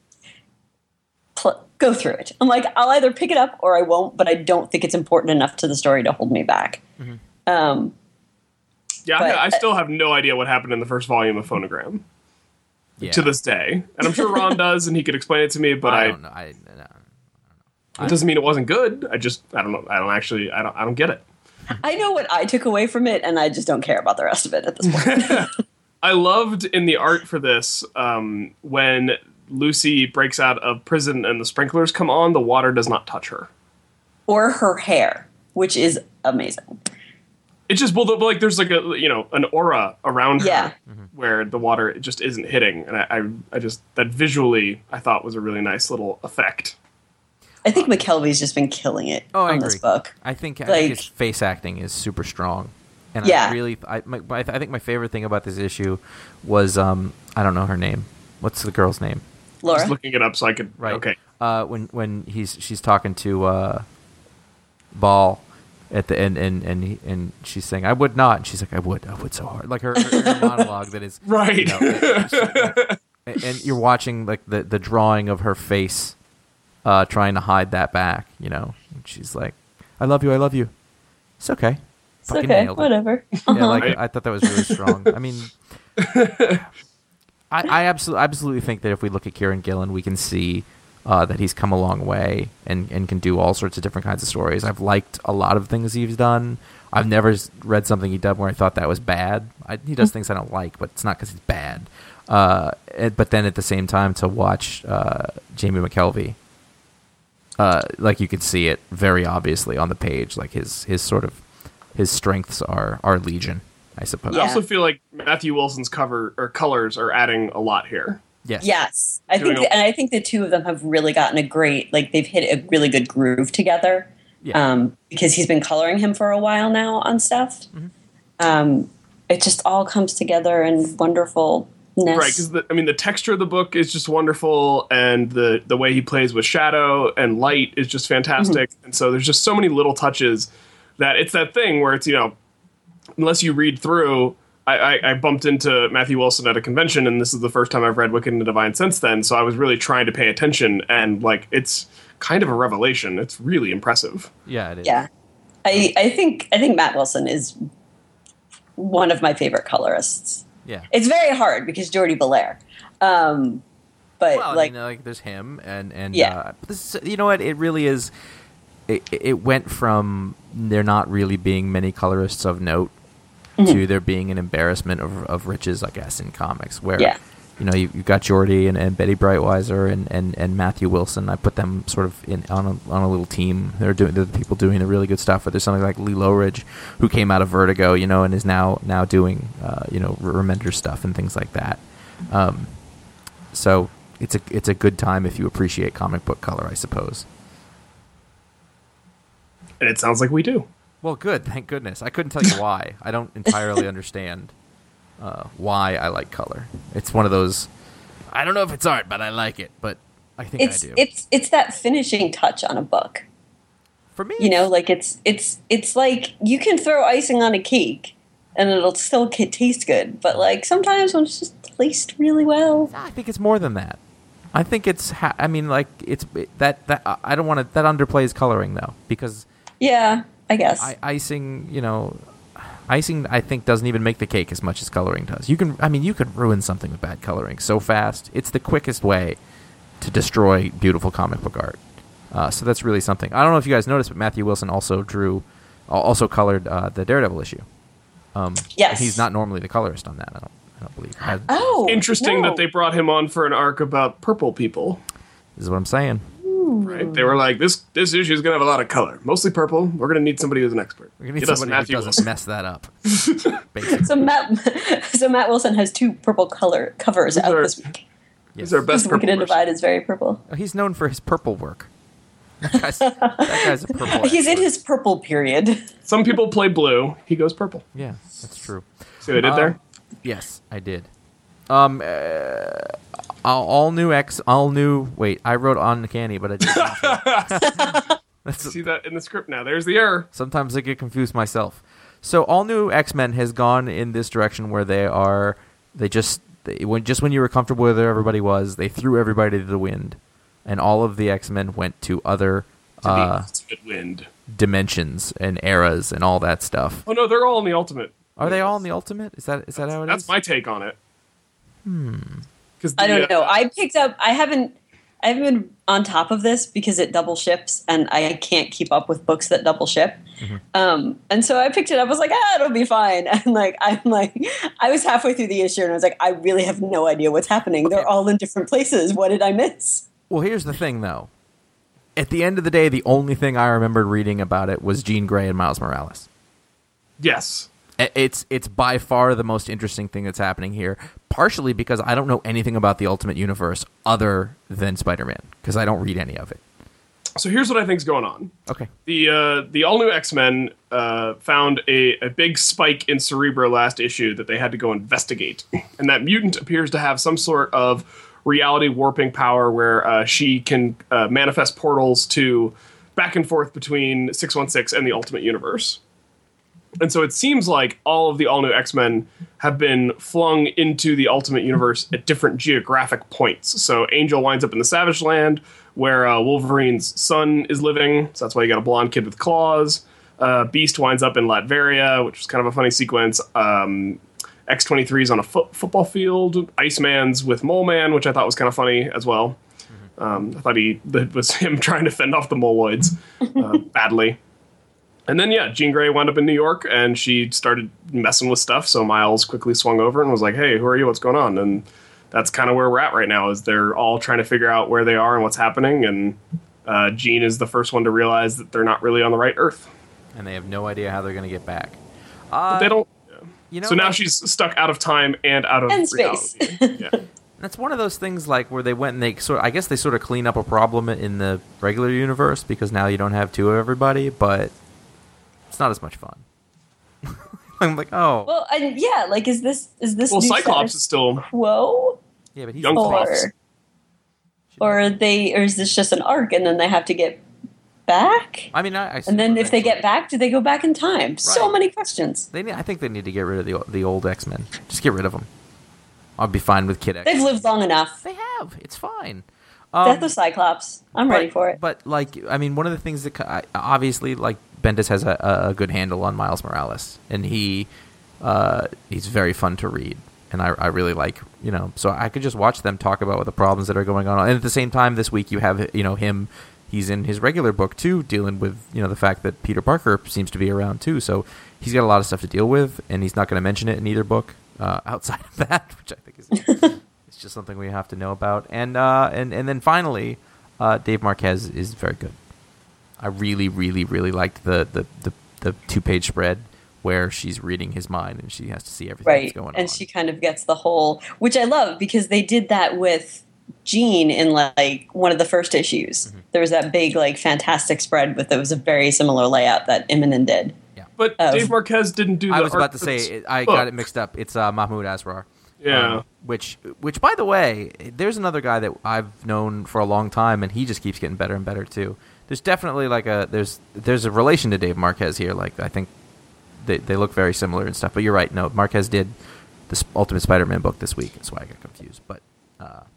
[SPEAKER 2] go through it. I'm like, I'll either pick it up or I won't, but I don't think it's important enough to the story to hold me back.
[SPEAKER 4] Mm-hmm. I still have no idea what happened in the first volume of Phonogram to this day, and I'm sure Ron does, and he could explain it to me. But
[SPEAKER 5] I don't know.
[SPEAKER 4] It doesn't mean it wasn't good. I don't know. I don't get it.
[SPEAKER 2] I know what I took away from it, and I just don't care about the rest of it at this point.
[SPEAKER 4] I loved in the art for this when Lucy breaks out of prison and the sprinklers come on, the water does not touch her.
[SPEAKER 2] Or her hair, which is amazing.
[SPEAKER 4] It's just, like there's like an aura around her
[SPEAKER 5] Mm-hmm.
[SPEAKER 4] where the water just isn't hitting. And I just, that visually I thought was a really nice little effect.
[SPEAKER 2] I think McKelvey's just been killing it on this book.
[SPEAKER 5] I think his face acting is super strong. And
[SPEAKER 2] Yeah.
[SPEAKER 5] I think my favorite thing about this issue was, I don't know her name. What's the girl's name?
[SPEAKER 2] Laura?
[SPEAKER 4] Just looking it up so I could,
[SPEAKER 5] Right.
[SPEAKER 4] Okay.
[SPEAKER 5] When she's talking to Ball at the end, and she's saying, "I would not," and she's like, "I would so hard." Like her monologue that is
[SPEAKER 4] Right.
[SPEAKER 5] and you're watching like the drawing of her face, trying to hide that back. And she's like, "I love you. It's okay.
[SPEAKER 2] It's okay. Whatever."
[SPEAKER 5] Yeah, I thought that was really strong. I mean, I absolutely think that if we look at Kieran Gillen, we can see that he's come a long way and can do all sorts of different kinds of stories. I've liked a lot of things he's done. I've never read something he done where I thought that was bad. He does things I don't like, but it's not because he's bad. But then at the same time, to watch Jamie McKelvey, like you could see it very obviously on the page, like his strengths are legion, I suppose.
[SPEAKER 4] I also feel like Matthew Wilson's colors are adding a lot here.
[SPEAKER 2] Yes. I think the two of them have really gotten a great, they've hit a really good groove together.
[SPEAKER 5] Yeah.
[SPEAKER 2] Because he's been coloring him for a while now on stuff. Mm-hmm. It just all comes together in wonderfulness.
[SPEAKER 4] Right, because the texture of the book is just wonderful, and the way he plays with shadow and light is just fantastic. Mm-hmm. And so there's just so many little touches that it's that thing where it's, unless you read through. I bumped into Matthew Wilson at a convention, and this is the first time I've read Wicked and the Divine since then, so I was really trying to pay attention, and it's kind of a revelation. It's really impressive.
[SPEAKER 5] Yeah, it is.
[SPEAKER 2] Yeah. I think Matt Wilson is one of my favorite colorists.
[SPEAKER 5] Yeah.
[SPEAKER 2] It's very hard because Jordi Belair. But
[SPEAKER 5] there's him and
[SPEAKER 2] yeah.
[SPEAKER 5] This, you know what? It really is. It went from there not really being many colorists of note to there being an embarrassment of riches, I guess, in comics. Where you've got Jordi and Betty Brightweiser and Matthew Wilson. I put them sort of on a little team. They're the people doing the really good stuff. But there's something like Lee Lowridge, who came out of Vertigo, and is now doing Remender stuff and things like that. So it's a good time if you appreciate comic book color, I suppose.
[SPEAKER 4] And it sounds like we do.
[SPEAKER 5] Well, good. Thank goodness. I couldn't tell you why. I don't entirely understand why I like color. It's one of those. I don't know if it's art, but I like it. But I think I do.
[SPEAKER 2] It's that finishing touch on a book.
[SPEAKER 5] For me,
[SPEAKER 2] it's like you can throw icing on a cake and it'll still taste good. But sometimes when it's just placed really well,
[SPEAKER 5] I think it's more than that. I think it's. That I don't want to. That underplays coloring though, because
[SPEAKER 2] yeah. I guess
[SPEAKER 5] icing, Icing, I think, doesn't even make the cake as much as coloring does. You could ruin something with bad coloring so fast. It's the quickest way to destroy beautiful comic book art. So that's really something. I don't know if you guys noticed, but Matthew Wilson also colored the Daredevil issue.
[SPEAKER 2] Yes.
[SPEAKER 5] He's not normally the colorist on that. I don't believe.
[SPEAKER 4] Interesting
[SPEAKER 2] no.
[SPEAKER 4] that they brought him on for an arc about purple people.
[SPEAKER 5] This is what I'm saying.
[SPEAKER 4] Right? They were like, this issue is going to have a lot of color. Mostly purple. We're going to need somebody who's an expert.
[SPEAKER 5] We're gonna need
[SPEAKER 4] Get us
[SPEAKER 5] somebody who
[SPEAKER 4] Matthew
[SPEAKER 5] doesn't
[SPEAKER 4] Wilson.
[SPEAKER 5] mess that up. Basically.
[SPEAKER 2] So Matt Wilson has 2 purple color covers out this week.
[SPEAKER 4] He's our best
[SPEAKER 2] Wicked
[SPEAKER 4] purple
[SPEAKER 2] and
[SPEAKER 4] person.
[SPEAKER 2] Divide is very purple.
[SPEAKER 5] He's known for his purple work. That guy's a purple.
[SPEAKER 2] He's in
[SPEAKER 5] expert.
[SPEAKER 2] his purple period.
[SPEAKER 4] Some people play blue. He goes purple.
[SPEAKER 5] Yeah, that's true.
[SPEAKER 4] See what I did there?
[SPEAKER 5] Yes, I did. Wait, I wrote Uncanny, but I didn't.
[SPEAKER 4] See that in the script now. There's the error.
[SPEAKER 5] Sometimes I get confused myself. So All New X-Men has gone in this direction where when you were comfortable with where everybody was, they threw everybody to the wind, and all of the X-Men went to other
[SPEAKER 4] To the ultimate wind.
[SPEAKER 5] dimensions and eras and all that stuff.
[SPEAKER 4] Oh no, they're all in the ultimate.
[SPEAKER 5] Are they all in the Ultimate? Is that how it is?
[SPEAKER 4] That's my take on it. Because
[SPEAKER 2] I don't know. I haven't been on top of this because it double ships and I can't keep up with books that double ship. And so I picked it up. I was like, it'll be fine. And I was halfway through the issue and I was like, I really have no idea what's happening. They're all in different places. What did I miss?
[SPEAKER 5] Well, here's the thing, though. At the end of the day, the only thing I remembered reading about it was Jean Grey and Miles Morales.
[SPEAKER 4] Yes.
[SPEAKER 5] It's by far the most interesting thing that's happening here, partially because I don't know anything about the Ultimate Universe other than Spider-Man, because I don't read any of it.
[SPEAKER 4] So here's what I think's going on.
[SPEAKER 5] Okay.
[SPEAKER 4] The all new X-Men found a big spike in Cerebro last issue that they had to go investigate, and that mutant appears to have some sort of reality warping power where she can manifest portals to back and forth between 616 and the Ultimate Universe. And so it seems like all of the all-new X-Men have been flung into the Ultimate Universe at different geographic points. So Angel winds up in the Savage Land, where Wolverine's son is living. So that's why you got a blonde kid with claws. Beast winds up in Latveria, which was kind of a funny sequence. X-23 is on a football field. Iceman's with Mole Man, which I thought was kind of funny as well. I thought that was him trying to fend off the Moloids badly. And then, Jean Grey wound up in New York, and she started messing with stuff, so Miles quickly swung over and was like, hey, who are you? What's going on? And that's kind of where we're at right now, is they're all trying to figure out where they are and what's happening, and Jean is the first one to realize that they're not really on the right Earth.
[SPEAKER 5] And they have no idea how they're going to get back.
[SPEAKER 4] But they don't... So now
[SPEAKER 5] like,
[SPEAKER 4] she's stuck out of time and out of
[SPEAKER 2] space.
[SPEAKER 4] reality. Yeah.
[SPEAKER 5] That's one of those things like where they went and they I guess they sort of clean up a problem in the regular universe, because now you don't have two of everybody, but... it's not as much fun. I'm like, oh.
[SPEAKER 2] Well, and is this
[SPEAKER 4] Well,
[SPEAKER 2] new
[SPEAKER 4] Cyclops
[SPEAKER 2] status
[SPEAKER 4] is still
[SPEAKER 2] quo?
[SPEAKER 5] Yeah, but he's
[SPEAKER 4] young Cyclops.
[SPEAKER 2] Or is this just an arc and then they have to get back?
[SPEAKER 5] I mean, I
[SPEAKER 2] and then if they get back, do they go back in time? So
[SPEAKER 5] Right.
[SPEAKER 2] many questions.
[SPEAKER 5] I think they need to get rid of the old X-Men. Just get rid of them. I'll be fine with Kid X.
[SPEAKER 2] They've lived long enough.
[SPEAKER 5] They have. It's fine.
[SPEAKER 2] Death of Cyclops. I'm ready for it.
[SPEAKER 5] But one of the things that obviously, Bendis has a good handle on Miles Morales, and he's very fun to read, and I really like, so I could just watch them talk about the problems that are going on, and at the same time this week you have him, he's in his regular book too, dealing with the fact that Peter Parker seems to be around too, so he's got a lot of stuff to deal with, and he's not going to mention it in either book outside of that, which I think is it's just something we have to know about, and then finally, Dave Marquez is very good. I really, really, really liked the 2-page spread where she's reading his mind and she has to see everything that's going on.
[SPEAKER 2] And she kind of gets the whole, which I love because they did that with Jean in one of the first issues. Mm-hmm. There was that big fantastic spread with it was a very similar layout that Immonen did.
[SPEAKER 5] Yeah,
[SPEAKER 4] but Dave Marquez didn't do.
[SPEAKER 5] I was about to say I got it mixed up. It's Mahmoud Asrar.
[SPEAKER 4] Yeah.
[SPEAKER 5] Which by the way, there's another guy that I've known for a long time, and he just keeps getting better and better too. There's definitely there's a relation to Dave Marquez here. I think they look very similar and stuff. But you're right. No, Marquez did the Ultimate Spider-Man book this week. That's why I got confused. But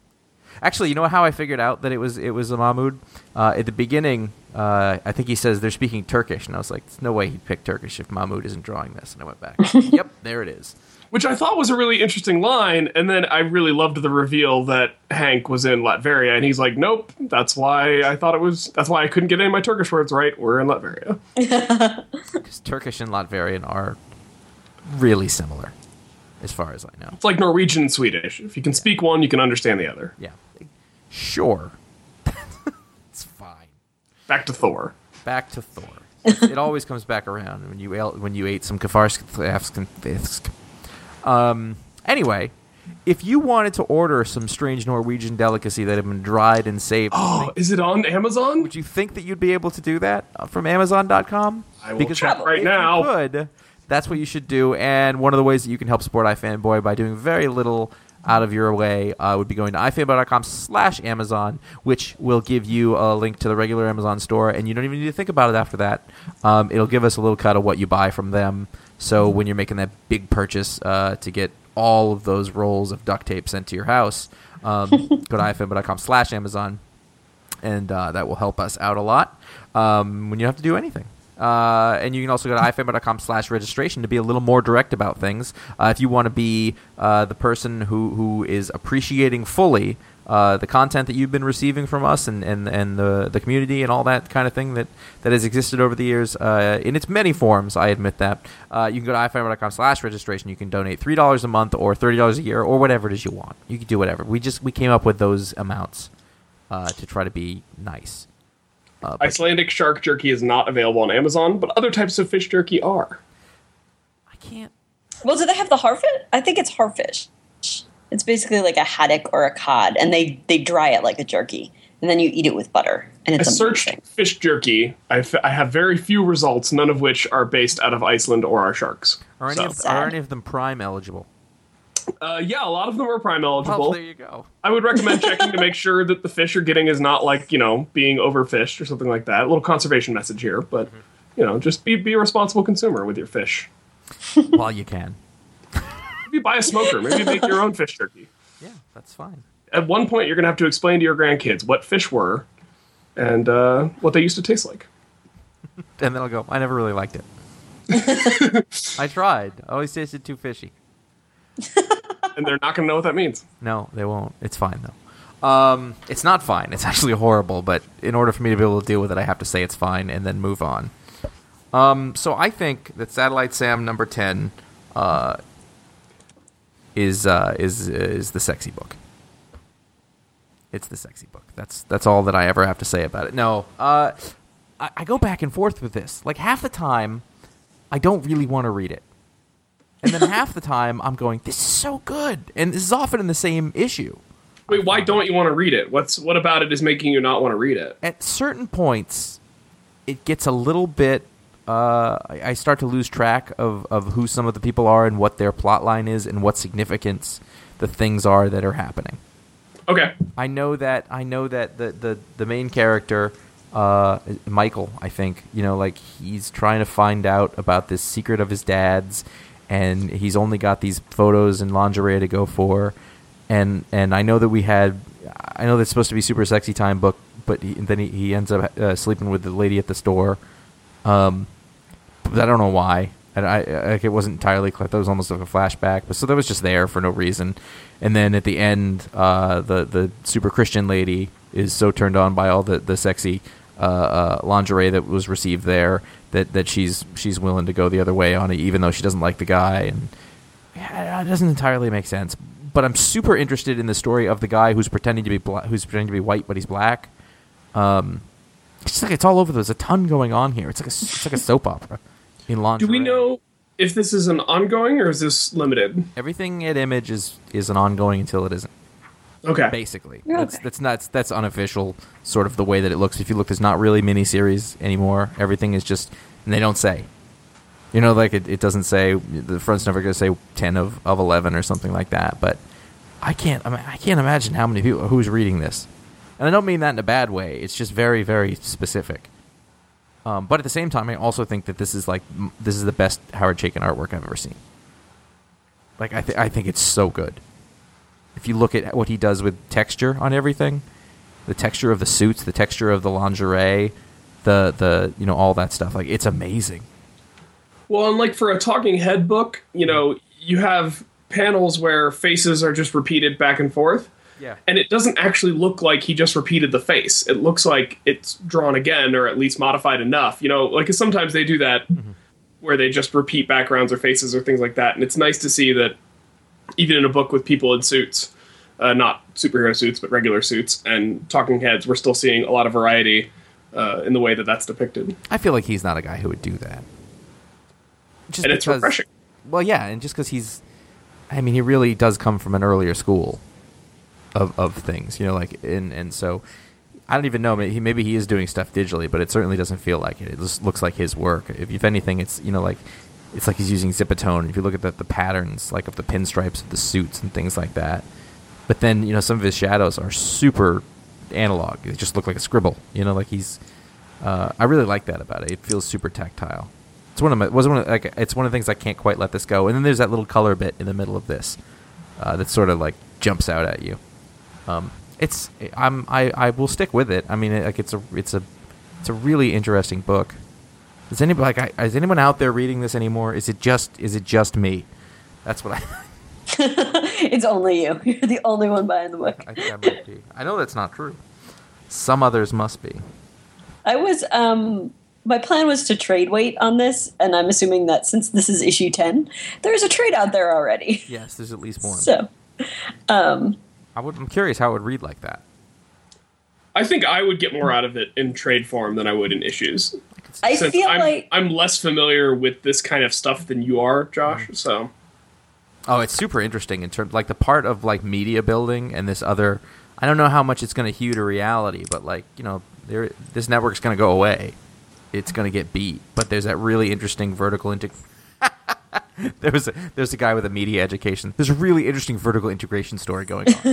[SPEAKER 5] Actually, you know how I figured out that it was a Mahmoud? At the beginning, I think he says they're speaking Turkish, and I was like, "There's no way he'd pick Turkish if Mahmoud isn't drawing this." And I went back. Yep, there it is.
[SPEAKER 4] Which I thought was a really interesting line, and then I really loved the reveal that Hank was in Latveria, and he's like, "Nope, that's why I couldn't get any of my Turkish words right. We're in Latveria."
[SPEAKER 5] Because Turkish and Latvian are really similar, as far as I know.
[SPEAKER 4] It's like Norwegian and Swedish. If you can speak one, you can understand the other.
[SPEAKER 5] Yeah, sure. It's fine.
[SPEAKER 4] Back to Thor.
[SPEAKER 5] Back to Thor. It always comes back around when you ate some kafarsk. Anyway, if you wanted to order some strange Norwegian delicacy that had been dried and saved,
[SPEAKER 4] Is it on Amazon?
[SPEAKER 5] would you think that you'd be able to do that from Amazon.com?
[SPEAKER 4] I will check right
[SPEAKER 5] if
[SPEAKER 4] now.
[SPEAKER 5] You could, that's what you should do. And one of the ways that you can help support iFanboy by doing very little out of your way would be going to ifanboy.com/Amazon, which will give you a link to the regular Amazon store, and you don't even need to think about it after that. It'll give us a little cut of what you buy from them. So when you're making that big purchase to get all of those rolls of duct tape sent to your house, go to ifanboy.com/Amazon, and that will help us out a lot when you don't have to do anything. And you can also go to ifanboy.com/registration to be a little more direct about things. If you want to be the person who is appreciating fully the content that you've been receiving from us and the community and all that kind of thing that has existed over the years in its many forms, I admit that. You can go to ifanboy.com/registration. You can donate $3 a month or $30 a year or whatever it is you want. You can do whatever. We came up with those amounts to try to be nice.
[SPEAKER 4] Icelandic shark jerky is not available on Amazon, but other types of fish jerky are.
[SPEAKER 5] I can't.
[SPEAKER 2] Well, do they have the harfish? I think it's harfish. It's basically like a haddock or a cod, and they dry it like a jerky, and then you eat it with butter, and it's
[SPEAKER 4] I searched
[SPEAKER 2] amazing.
[SPEAKER 4] fish jerky. I have very few results, none of which are based out of Iceland or our sharks.
[SPEAKER 5] Are any of them Prime eligible?
[SPEAKER 4] Yeah, a lot of them are Prime eligible.
[SPEAKER 5] Well, there you go.
[SPEAKER 4] I would recommend checking to make sure that the fish you're getting is not like, being overfished or something like that. A little conservation message here, but, just be a responsible consumer with your fish.
[SPEAKER 5] While you can.
[SPEAKER 4] Maybe buy a smoker. Maybe make your own fish jerky.
[SPEAKER 5] Yeah, that's fine.
[SPEAKER 4] At one point, you're going to have to explain to your grandkids what fish were and what they used to taste like.
[SPEAKER 5] And then I'll go, I never really liked it. I tried. I always tasted too fishy.
[SPEAKER 4] And they're not going to know what that means.
[SPEAKER 5] No, they won't. It's fine, though. It's not fine. It's actually horrible, but in order for me to be able to deal with it, I have to say it's fine and then move on. So I think that Satellite Sam number 10 is the sexy book. It's the sexy book. That's all that I ever have to say about it. No, I go back and forth with this. Like, half the time, I don't really want to read it. And then half the time, I'm going, this is so good. And this is often in the same issue.
[SPEAKER 4] Wait, why don't you want to read it? What about it is making you not want to read it?
[SPEAKER 5] At certain points, it gets a little bit... I start to lose track of who some of the people are and what their plot line is and what significance the things are that are happening.
[SPEAKER 4] Okay.
[SPEAKER 5] I know that the main character, Michael, I think, he's trying to find out about this secret of his dad's, and he's only got these photos and lingerie to go for, and I know that I know that's supposed to be super sexy time book, but then he ends up sleeping with the lady at the store. But I don't know why. It wasn't entirely clear. That was almost like a flashback. But so that was just there for no reason. And then at the end, the super Christian lady is so turned on by all the sexy lingerie that was received there that she's willing to go the other way on it, even though she doesn't like the guy. And it doesn't entirely make sense. But I'm super interested in the story of the guy who's pretending to be white, but he's black. It's just like it's all over. There's a ton going on here. It's like a soap opera in lingerie.
[SPEAKER 4] Do we know if this is an ongoing or is this limited?
[SPEAKER 5] Everything at Image is an ongoing until it isn't.
[SPEAKER 4] Okay.
[SPEAKER 5] Basically,
[SPEAKER 2] Okay.
[SPEAKER 5] that's unofficial. Sort of the way that it looks. If you look, there's not really miniseries anymore. Everything is just, and they don't say. Like it doesn't say. The front's never going to say 10 of 11 or something like that. But I can't imagine how many people who's reading this. And I don't mean that in a bad way. It's just very, very specific. But at the same time, I also think that this is the best Howard Chaykin artwork I've ever seen. Like I think it's so good. if you look at what he does with texture on everything, the texture of the suits, the texture of the lingerie, the all that stuff, like it's amazing.
[SPEAKER 4] Well, and like for a talking head book, you have panels where faces are just repeated back and forth.
[SPEAKER 5] Yeah.
[SPEAKER 4] And it doesn't actually look like he just repeated the face. It looks like it's drawn again, or at least modified enough. Like sometimes they do that where they just repeat backgrounds or faces or things like that. And it's nice to see that even in a book with people in suits, not superhero suits, but regular suits and talking heads, we're still seeing a lot of variety in the way that that's depicted.
[SPEAKER 5] I feel like he's not a guy who would do that.
[SPEAKER 4] And it's refreshing.
[SPEAKER 5] Well, yeah, and just because he really does come from an earlier school of things, and so I don't even know. Maybe he is doing stuff digitally, but it certainly doesn't feel like it. It just looks like his work. If anything, it's it's like he's using Zipatone. If you look at the patterns, like of the pinstripes of the suits and things like that. But then some of his shadows are super analog. They just look like a scribble. Like he's. I really like that about it. It feels super tactile. It's one of the things I can't quite let this go. And then there's that little color bit in the middle of this that sort of like jumps out at you. I will stick with it. I mean, it's a really interesting book. Is anyone out there reading this anymore? Is it just me? That's what I.
[SPEAKER 2] It's only you. You're the only one buying the book.
[SPEAKER 5] I think I might be. I know that's not true. Some others must be.
[SPEAKER 2] I was my plan was to trade weight on this, and I'm assuming that since this is issue 10, there's a trade out there already.
[SPEAKER 5] Yes, there's at least one.
[SPEAKER 2] So,
[SPEAKER 5] I'm curious how it would read like that.
[SPEAKER 4] I think I would get more out of it in trade form than I would in issues.
[SPEAKER 2] I feel like
[SPEAKER 4] I'm less familiar with this kind of stuff than you are, Josh. So,
[SPEAKER 5] it's super interesting in terms like the part of like media building and this other. I don't know how much it's going to hew to reality, but this network's going to go away. It's going to get beat, but there's that really interesting vertical There's a guy with a media education. There's a really interesting vertical integration story going on.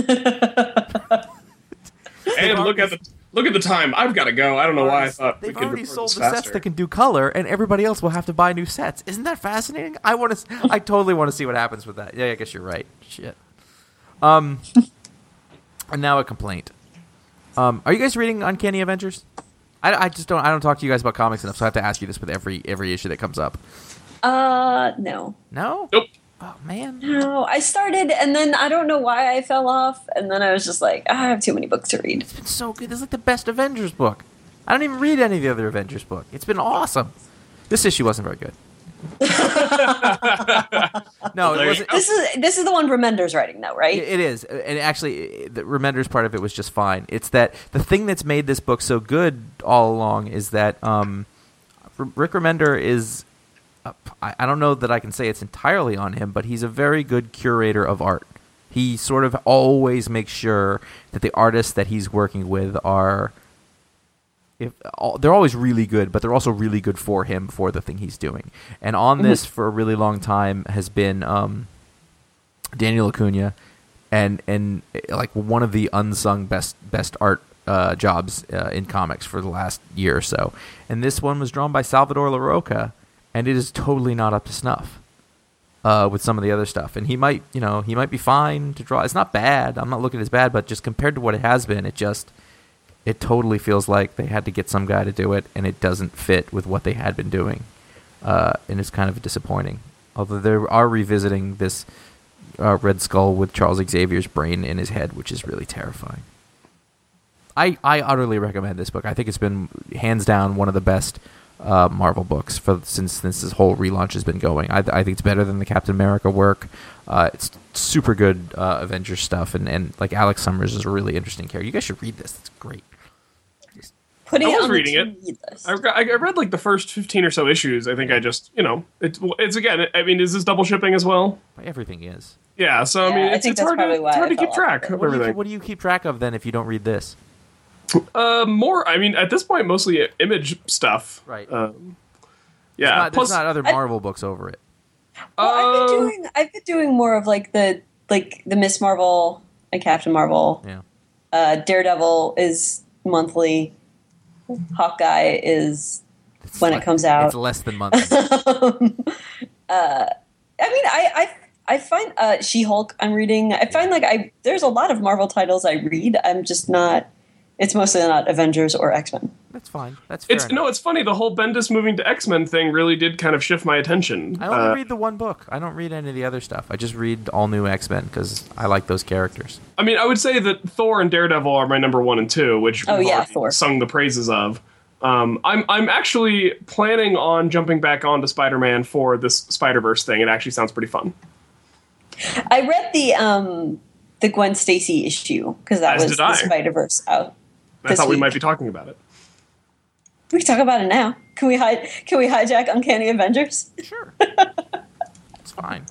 [SPEAKER 4] And look at the time. I've got to go. I don't know why I thought
[SPEAKER 5] they've
[SPEAKER 4] we could
[SPEAKER 5] already
[SPEAKER 4] record
[SPEAKER 5] sold
[SPEAKER 4] this
[SPEAKER 5] the
[SPEAKER 4] faster.
[SPEAKER 5] sets that can do color, and everybody else will have to buy new sets. Isn't that fascinating? I totally want to see what happens with that. Yeah, I guess you're right. Shit. And now a complaint. Are you guys reading Uncanny Avengers? I just don't. I don't talk to you guys about comics enough, so I have to ask you this with every issue that comes up.
[SPEAKER 2] No.
[SPEAKER 5] No?
[SPEAKER 4] Nope.
[SPEAKER 5] Oh man.
[SPEAKER 2] No, I started, and then I don't know why I fell off, and then I was just like, I have too many books to read.
[SPEAKER 5] It's been so good. This is like the best Avengers book. I don't even read any of the other Avengers book. It's been awesome. This issue wasn't very good. No, it wasn't.
[SPEAKER 2] This is the one Remender's writing, though, right?
[SPEAKER 5] It is, and actually, the Remender's part of it was just fine. It's that the thing that's made this book so good all along is that Rick Remender is. I don't know that I can say it's entirely on him, but he's a very good curator of art. He sort of always makes sure that the artists that he's working with are. They're always really good, but they're also really good for him for the thing he's doing. And on this for a really long time has been Daniel Acuna, and like one of the unsung best art jobs in comics for the last year or so. And this one was drawn by Salvador Larroca, and it is totally not up to snuff with some of the other stuff. And he might be fine to draw. It's not bad. I'm not looking at it as bad, but just compared to what it has been, it totally feels like they had to get some guy to do it, and it doesn't fit with what they had been doing, and it's kind of disappointing. Although they are revisiting this Red Skull with Charles Xavier's brain in his head, which is really terrifying. I utterly recommend this book. I think it's been hands down one of the best Marvel books since this whole relaunch has been going. I think it's better than the Captain America work. It's super good Avengers stuff, and like Alex Summers is a really interesting character. You guys should read this. It's great.
[SPEAKER 4] I was reading it. I read like the first 15 or so issues. I think I just, it's again. I mean, is this double shipping as well?
[SPEAKER 5] Everything is.
[SPEAKER 4] Yeah. So I mean,
[SPEAKER 2] I think
[SPEAKER 4] it's
[SPEAKER 2] that's
[SPEAKER 4] hard
[SPEAKER 2] probably
[SPEAKER 4] to,
[SPEAKER 2] why
[SPEAKER 4] it's hard
[SPEAKER 2] I
[SPEAKER 4] to keep
[SPEAKER 2] fell
[SPEAKER 4] track
[SPEAKER 2] off
[SPEAKER 4] of everything.
[SPEAKER 5] What do you keep track of then if you don't read this?
[SPEAKER 4] More. I mean, at this point, mostly image stuff.
[SPEAKER 5] Right.
[SPEAKER 4] Yeah.
[SPEAKER 5] There's not other Marvel books over it.
[SPEAKER 2] Well, I've been doing more of like the Miss Marvel and Captain Marvel.
[SPEAKER 5] Yeah.
[SPEAKER 2] Daredevil is monthly. Hawkeye is when it comes out.
[SPEAKER 5] It's less than monthly.
[SPEAKER 2] I mean, I find She-Hulk I'm reading. I find there's a lot of Marvel titles I read. I'm just not. It's mostly not Avengers or X-Men.
[SPEAKER 5] That's fine. That's fair.
[SPEAKER 4] It's funny. The whole Bendis moving to X-Men thing really did kind of shift my attention.
[SPEAKER 5] I only read the one book. I don't read any of the other stuff. I just read all new X-Men because I like those characters.
[SPEAKER 4] I mean, I would say that Thor and Daredevil are my number 1 and 2, which we've already
[SPEAKER 2] Thor.
[SPEAKER 4] sung the praises of. I'm actually planning on jumping back onto Spider-Man for this Spider-Verse thing. It actually sounds pretty fun.
[SPEAKER 2] I read the Gwen Stacy issue because that was the Spider-Verse out.
[SPEAKER 4] I thought we might be talking about it.
[SPEAKER 2] We can talk about it now. Can we hijack Uncanny Avengers?
[SPEAKER 5] Sure. It's fine.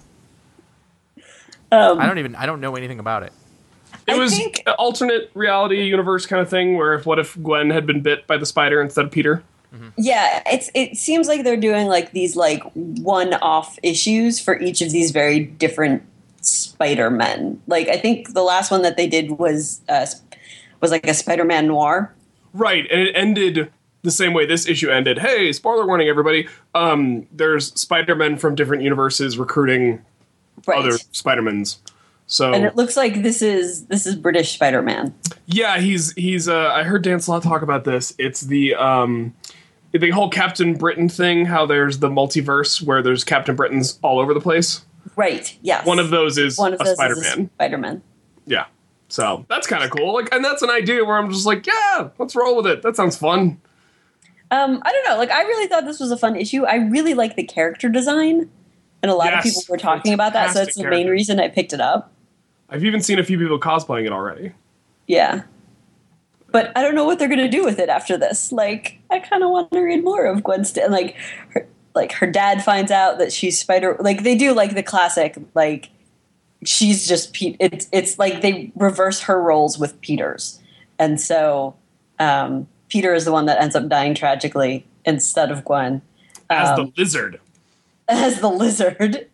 [SPEAKER 5] I don't know anything about it.
[SPEAKER 4] It was an alternate reality universe kind of thing where what if Gwen had been bit by the spider instead of Peter?
[SPEAKER 2] Yeah, it seems like they're doing these one-off issues for each of these very different Spider-Men. I think the last one that they did was like a Spider-Man noir.
[SPEAKER 4] Right, and it ended the same way this issue ended. Hey, spoiler warning, everybody. There's Spider-Men from different universes recruiting other Spider-Mans. So,
[SPEAKER 2] and it looks like this is British Spider-Man.
[SPEAKER 4] Yeah, he's. I heard Dan Slott talk about this. It's the whole Captain Britain thing. How there's the multiverse where there's Captain Britons all over the place.
[SPEAKER 2] Right. Yes.
[SPEAKER 4] One of those is a Spider-Man.
[SPEAKER 2] Spider-Man.
[SPEAKER 4] Yeah. So that's kind of cool. And that's an idea where I'm just like, yeah, let's roll with it. That sounds fun.
[SPEAKER 2] I don't know. I really thought this was a fun issue. I really like the character design, and a lot of people were talking about that. So that's the main reason I picked it up.
[SPEAKER 4] I've even seen a few people cosplaying it already.
[SPEAKER 2] Yeah. But I don't know what they're going to do with it after this. I kind of want to read more of Gwen Stacy. Her dad finds out that she's Spider. They do the classic. She's just Pete. It's like they reverse her roles with Peter's, and so Peter is the one that ends up dying tragically instead of Gwen
[SPEAKER 4] as the lizard.
[SPEAKER 2] As the lizard,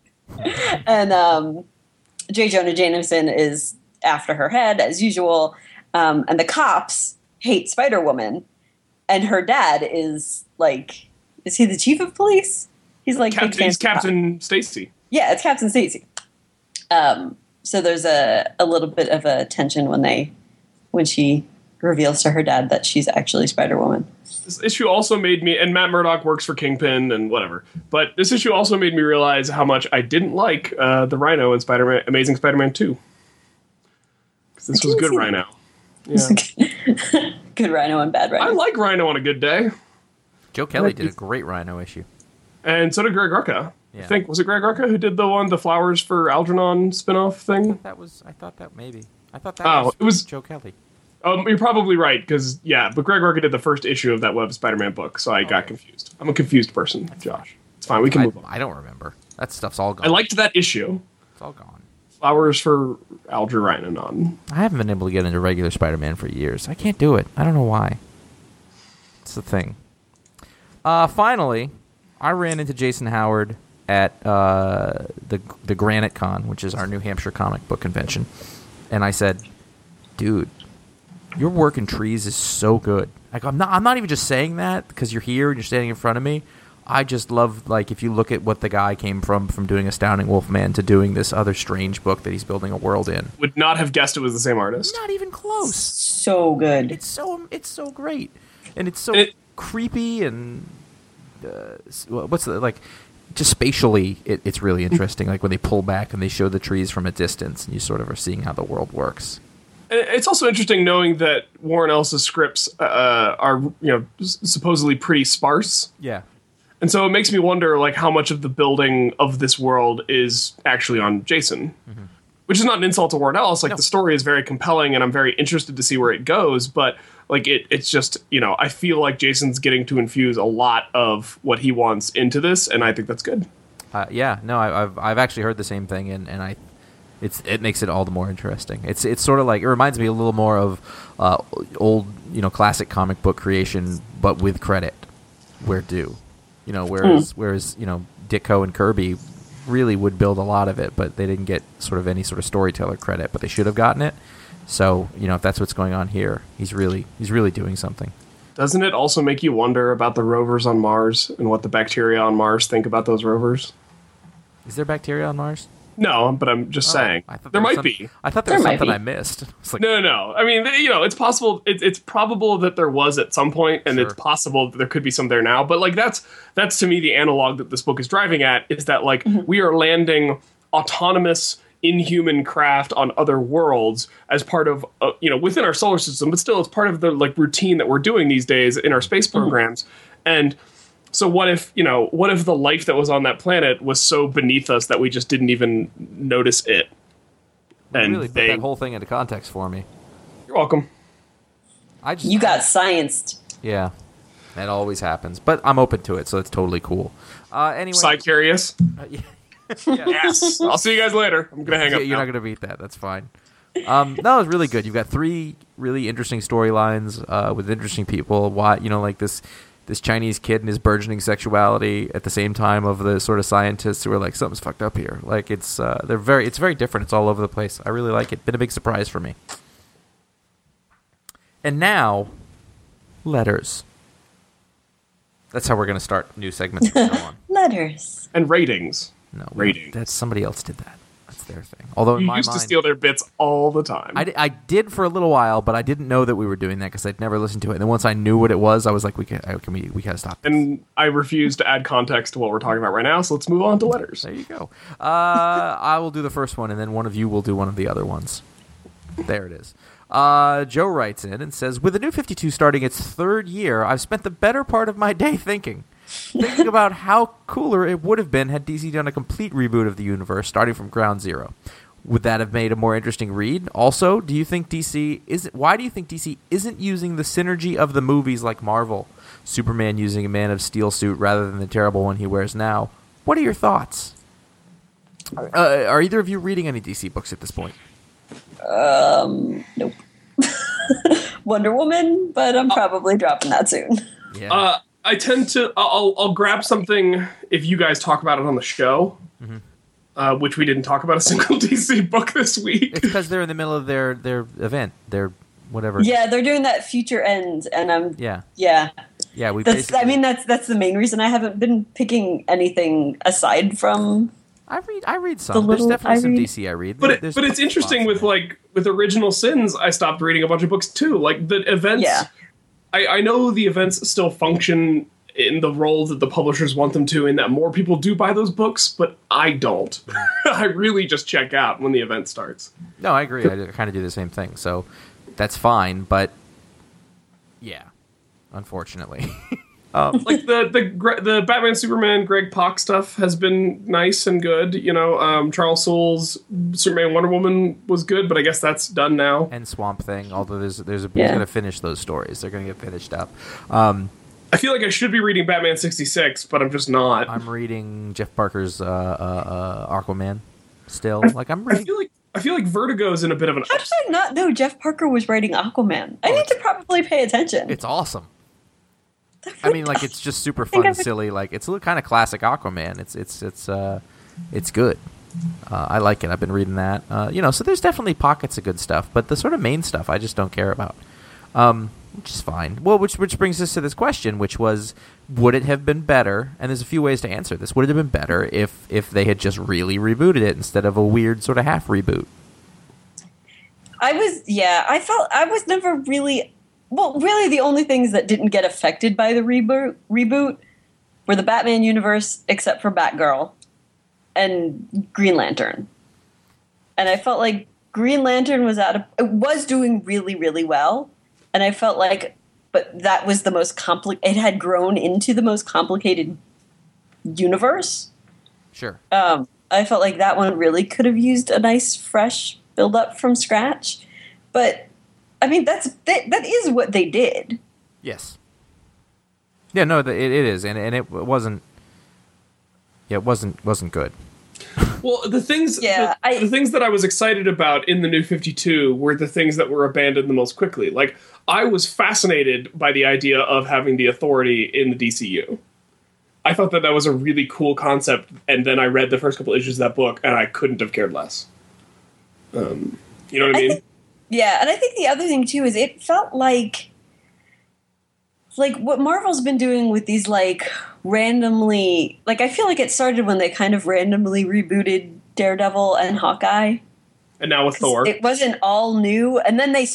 [SPEAKER 2] and J. Jonah Jameson is after her head as usual, and the cops hate Spider-Woman, and her dad is is he the chief of police? He's
[SPEAKER 4] he's Captain Stacy.
[SPEAKER 2] Yeah, it's Captain Stacy. So there's a little bit of a tension when she reveals to her dad that she's actually Spider-Woman.
[SPEAKER 4] This issue also made me, and Matt Murdock works for Kingpin and whatever, but this issue also made me realize how much I didn't like the Rhino in Spider-Man, Amazing Spider-Man 2. Because this was good Rhino. Yeah.
[SPEAKER 2] Good Rhino and bad Rhino.
[SPEAKER 4] I like Rhino on a good day.
[SPEAKER 5] Joe Kelly did a great Rhino issue.
[SPEAKER 4] And so did Greg Rucka.
[SPEAKER 5] Yeah.
[SPEAKER 4] I think, was it Greg Rucka who did the Flowers for Algernon spin-off thing?
[SPEAKER 5] I thought that was Joe Kelly.
[SPEAKER 4] You're probably right, because, but Greg Rucka did the first issue of that Web Spider-Man book, so I got confused. I'm a confused person, Josh. It's fine, we can move on.
[SPEAKER 5] I don't remember. That stuff's all gone.
[SPEAKER 4] I liked that issue.
[SPEAKER 5] It's all gone.
[SPEAKER 4] Flowers for Algernon.
[SPEAKER 5] I haven't been able to get into regular Spider-Man for years. I can't do it. I don't know why. It's the thing. Finally, I ran into Jason Howard at the Granite Con, which is our New Hampshire comic book convention, and I said, dude, your work in trees is so good. I'm not even just saying that because you're here and you're standing in front of me. I just love, if you look at what the guy came from doing Astounding Wolfman to doing this other strange book that he's building a world in.
[SPEAKER 4] Would not have guessed it was the same artist.
[SPEAKER 5] Not even close.
[SPEAKER 2] So good.
[SPEAKER 5] It's so great. And it's so creepy and just spatially it's really interesting. Like when they pull back and they show the trees from a distance and you sort of are seeing how the world works.
[SPEAKER 4] It's also interesting knowing that Warren Ellis's scripts are supposedly pretty sparse.
[SPEAKER 5] Yeah.
[SPEAKER 4] And so it makes me wonder how much of the building of this world is actually on Jason. Mm-hmm. Which is not an insult to Warren Ellis. The story is very compelling and I'm very interested to see where it goes, but it's just, I feel like Jason's getting to infuse a lot of what he wants into this, and I think that's good.
[SPEAKER 5] I've actually heard the same thing, and it makes it all the more interesting. It's sort of it reminds me a little more of old, classic comic book creation, but with credit where due. Whereas Ditko and Kirby really would build a lot of it, but they didn't get sort of any sort of storyteller credit, but they should have gotten it. So, if that's what's going on here, he's really doing something.
[SPEAKER 4] Doesn't it also make you wonder about the rovers on Mars and what the bacteria on Mars think about those rovers?
[SPEAKER 5] Is there bacteria on Mars?
[SPEAKER 4] No, but I'm just saying
[SPEAKER 5] I thought
[SPEAKER 4] there
[SPEAKER 5] was
[SPEAKER 4] might be.
[SPEAKER 5] I thought there was
[SPEAKER 2] There might
[SPEAKER 5] something
[SPEAKER 2] be.
[SPEAKER 5] I missed. It's like,
[SPEAKER 4] No. I mean, it's possible. It's probable that there was at some point, and
[SPEAKER 5] Sure.
[SPEAKER 4] it's possible that there could be some there now. But like that's to me the analog that this book is driving at is that like we are landing autonomous inhuman craft on other worlds as part of within our solar system, but still it's part of the like routine that we're doing these days in our space programs. And so what if the life that was on that planet was so beneath us that we just didn't even notice it? And
[SPEAKER 5] really put that whole thing into context for me.
[SPEAKER 4] You're welcome.
[SPEAKER 5] I just
[SPEAKER 2] You got scienced.
[SPEAKER 5] yeah, that always happens, but I'm open to it, so it's totally cool. Anyway,
[SPEAKER 4] Psy-curious.
[SPEAKER 5] yeah.
[SPEAKER 4] Yes. I'll see you guys later. I'm gonna hang up.
[SPEAKER 5] You're
[SPEAKER 4] now.
[SPEAKER 5] not going to beat that. That's fine. No, it was really good. You've got 3 really interesting storylines with interesting people. Why, like this Chinese kid and his burgeoning sexuality at the same time of the sort of scientists who are like, something's fucked up here. Like it's very different. It's all over the place. I really like it. Been a big surprise for me. And now, letters. That's how we're going to start new segments from now on.
[SPEAKER 2] Letters.
[SPEAKER 4] And ratings.
[SPEAKER 5] No,
[SPEAKER 4] Ratings.
[SPEAKER 5] That's somebody else did that. That's their thing. Although in
[SPEAKER 4] You
[SPEAKER 5] my
[SPEAKER 4] used
[SPEAKER 5] mind,
[SPEAKER 4] to steal their bits all the time.
[SPEAKER 5] I did for a little while, but I didn't know that we were doing that because I'd never listened to it. And then once I knew what it was, I was like, we gotta stop this.
[SPEAKER 4] And I refuse to add context to what we're talking about right now, so let's move on to letters.
[SPEAKER 5] There you go. I will do the first one, and then one of you will do one of the other ones. There it is. Joe writes in and says, with the New 52 starting its 3rd year, I've spent the better part of my day thinking about how cooler it would have been had DC done a complete reboot of the universe, starting from ground zero. Would that have made a more interesting read? Also, why do you think DC isn't using the synergy of the movies like Marvel? Superman using a Man of Steel suit rather than the terrible one he wears now. What are your thoughts? Are either of you reading any DC books at this point?
[SPEAKER 2] Nope. Wonder Woman, but I'm probably dropping that soon.
[SPEAKER 5] Yeah.
[SPEAKER 4] I tend to I'll grab something if you guys talk about it on the show, which we didn't talk about a single DC book this week.
[SPEAKER 5] It's because they're in the middle of their event. Their whatever.
[SPEAKER 2] Yeah, they're doing that Future End, and I'm
[SPEAKER 5] Yeah.
[SPEAKER 2] yeah.
[SPEAKER 5] We
[SPEAKER 2] That's
[SPEAKER 5] basically.
[SPEAKER 2] that's the main reason I haven't been picking anything aside from.
[SPEAKER 5] I read some. There's definitely some DC I read.
[SPEAKER 4] But
[SPEAKER 5] There's
[SPEAKER 4] it's interesting
[SPEAKER 5] spots
[SPEAKER 4] with
[SPEAKER 5] in it.
[SPEAKER 4] with Original Sins. I stopped reading a bunch of books too. Like the events.
[SPEAKER 2] Yeah.
[SPEAKER 4] I know the events still function in the role that the publishers want them to, in that more people do buy those books, but I don't. I really just check out when the event starts.
[SPEAKER 5] No, I agree. I kind of do the same thing. So that's fine. But yeah, unfortunately.
[SPEAKER 4] Like the Batman Superman Greg Pak stuff has been nice and good. Charles Soule's Superman Wonder Woman was good, but I guess that's done now.
[SPEAKER 5] And Swamp Thing, although there's who's
[SPEAKER 2] Yeah.
[SPEAKER 5] going to finish those stories. They're going to get finished up.
[SPEAKER 4] I feel like I should be reading Batman 66, but I'm just not.
[SPEAKER 5] I'm reading Jeff Parker's Aquaman still. Like I'm
[SPEAKER 4] I
[SPEAKER 5] reading.
[SPEAKER 4] feel like Vertigo's in a bit of an
[SPEAKER 2] How did I not know Jeff Parker was writing Aquaman? I need to probably pay attention.
[SPEAKER 5] It's awesome. I mean, like it's just super fun, silly. Like it's a little kind of classic Aquaman. It's good. I like it. I've been reading that. So there's definitely pockets of good stuff, but the sort of main stuff I just don't care about, which is fine. Well, which brings us to this question, which was, would it have been better? And there's a few ways to answer this. Would it have been better if they had just really rebooted it instead of a weird sort of half reboot?
[SPEAKER 2] I felt I was never really. Well, really, the only things that didn't get affected by the reboot were the Batman universe, except for Batgirl and Green Lantern. And I felt like Green Lantern was doing really, really well, and I felt like, but that was the most it had grown into the most complicated universe.
[SPEAKER 5] Sure.
[SPEAKER 2] I felt like that one really could have used a nice, fresh build up from scratch, but. I mean, that is what they did.
[SPEAKER 5] Yes. Yeah, no, it is, and it wasn't. Yeah, it wasn't good.
[SPEAKER 4] Well, the things the things that I was excited about in the New 52 were the things that were abandoned the most quickly. Like, I was fascinated by the idea of having the Authority in the DCU. I thought that was a really cool concept, and then I read the first couple issues of that book, and I couldn't have cared less. You know what I mean?
[SPEAKER 2] Yeah, and I think the other thing too is it felt like what Marvel's been doing with these randomly, I feel like it started when they kind of randomly rebooted Daredevil and Hawkeye.
[SPEAKER 4] And now with Thor.
[SPEAKER 2] It wasn't all new, and then they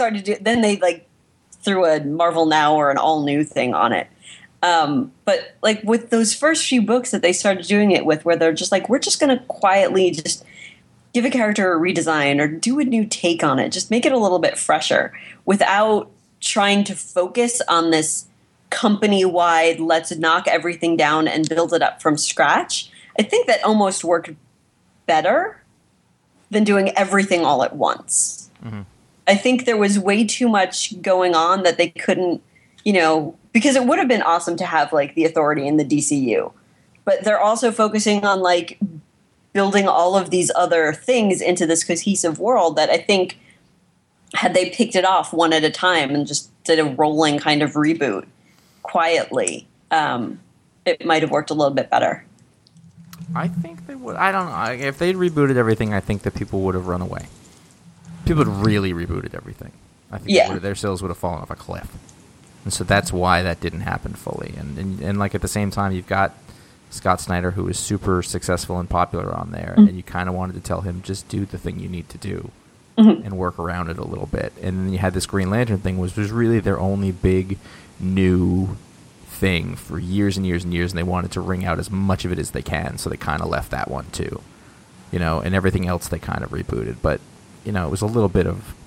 [SPEAKER 2] threw a Marvel Now or an all new thing on it. But like with those first few books that they started doing it with, where they're just like, we're just going to quietly just give a character a redesign or do a new take on it, just make it a little bit fresher without trying to focus on this company-wide, let's knock everything down and build it up from scratch. I think that almost worked better than doing everything all at once. Mm-hmm. I think there was way too much going on that they couldn't, because it would have been awesome to have like the Authority in the DCU, but they're also focusing on like building all of these other things into this cohesive world that I think had they picked it off one at a time and just did a rolling kind of reboot quietly, it might have worked a little bit better.
[SPEAKER 5] I think they would. I don't know. If they'd rebooted everything, I think that people would have run away. People had really rebooted everything. I think their sales would have fallen off a cliff. And so that's why that didn't happen fully. And like at the same time, you've got Scott Snyder, who is super successful and popular on there, and you kind of wanted to tell him, just do the thing you need to do and work around it a little bit. And then you had this Green Lantern thing, which was really their only big new thing for years and years and years, and they wanted to wring out as much of it as they can, so they kind of left that one too. And everything else they kind of rebooted. But, it was a little bit of...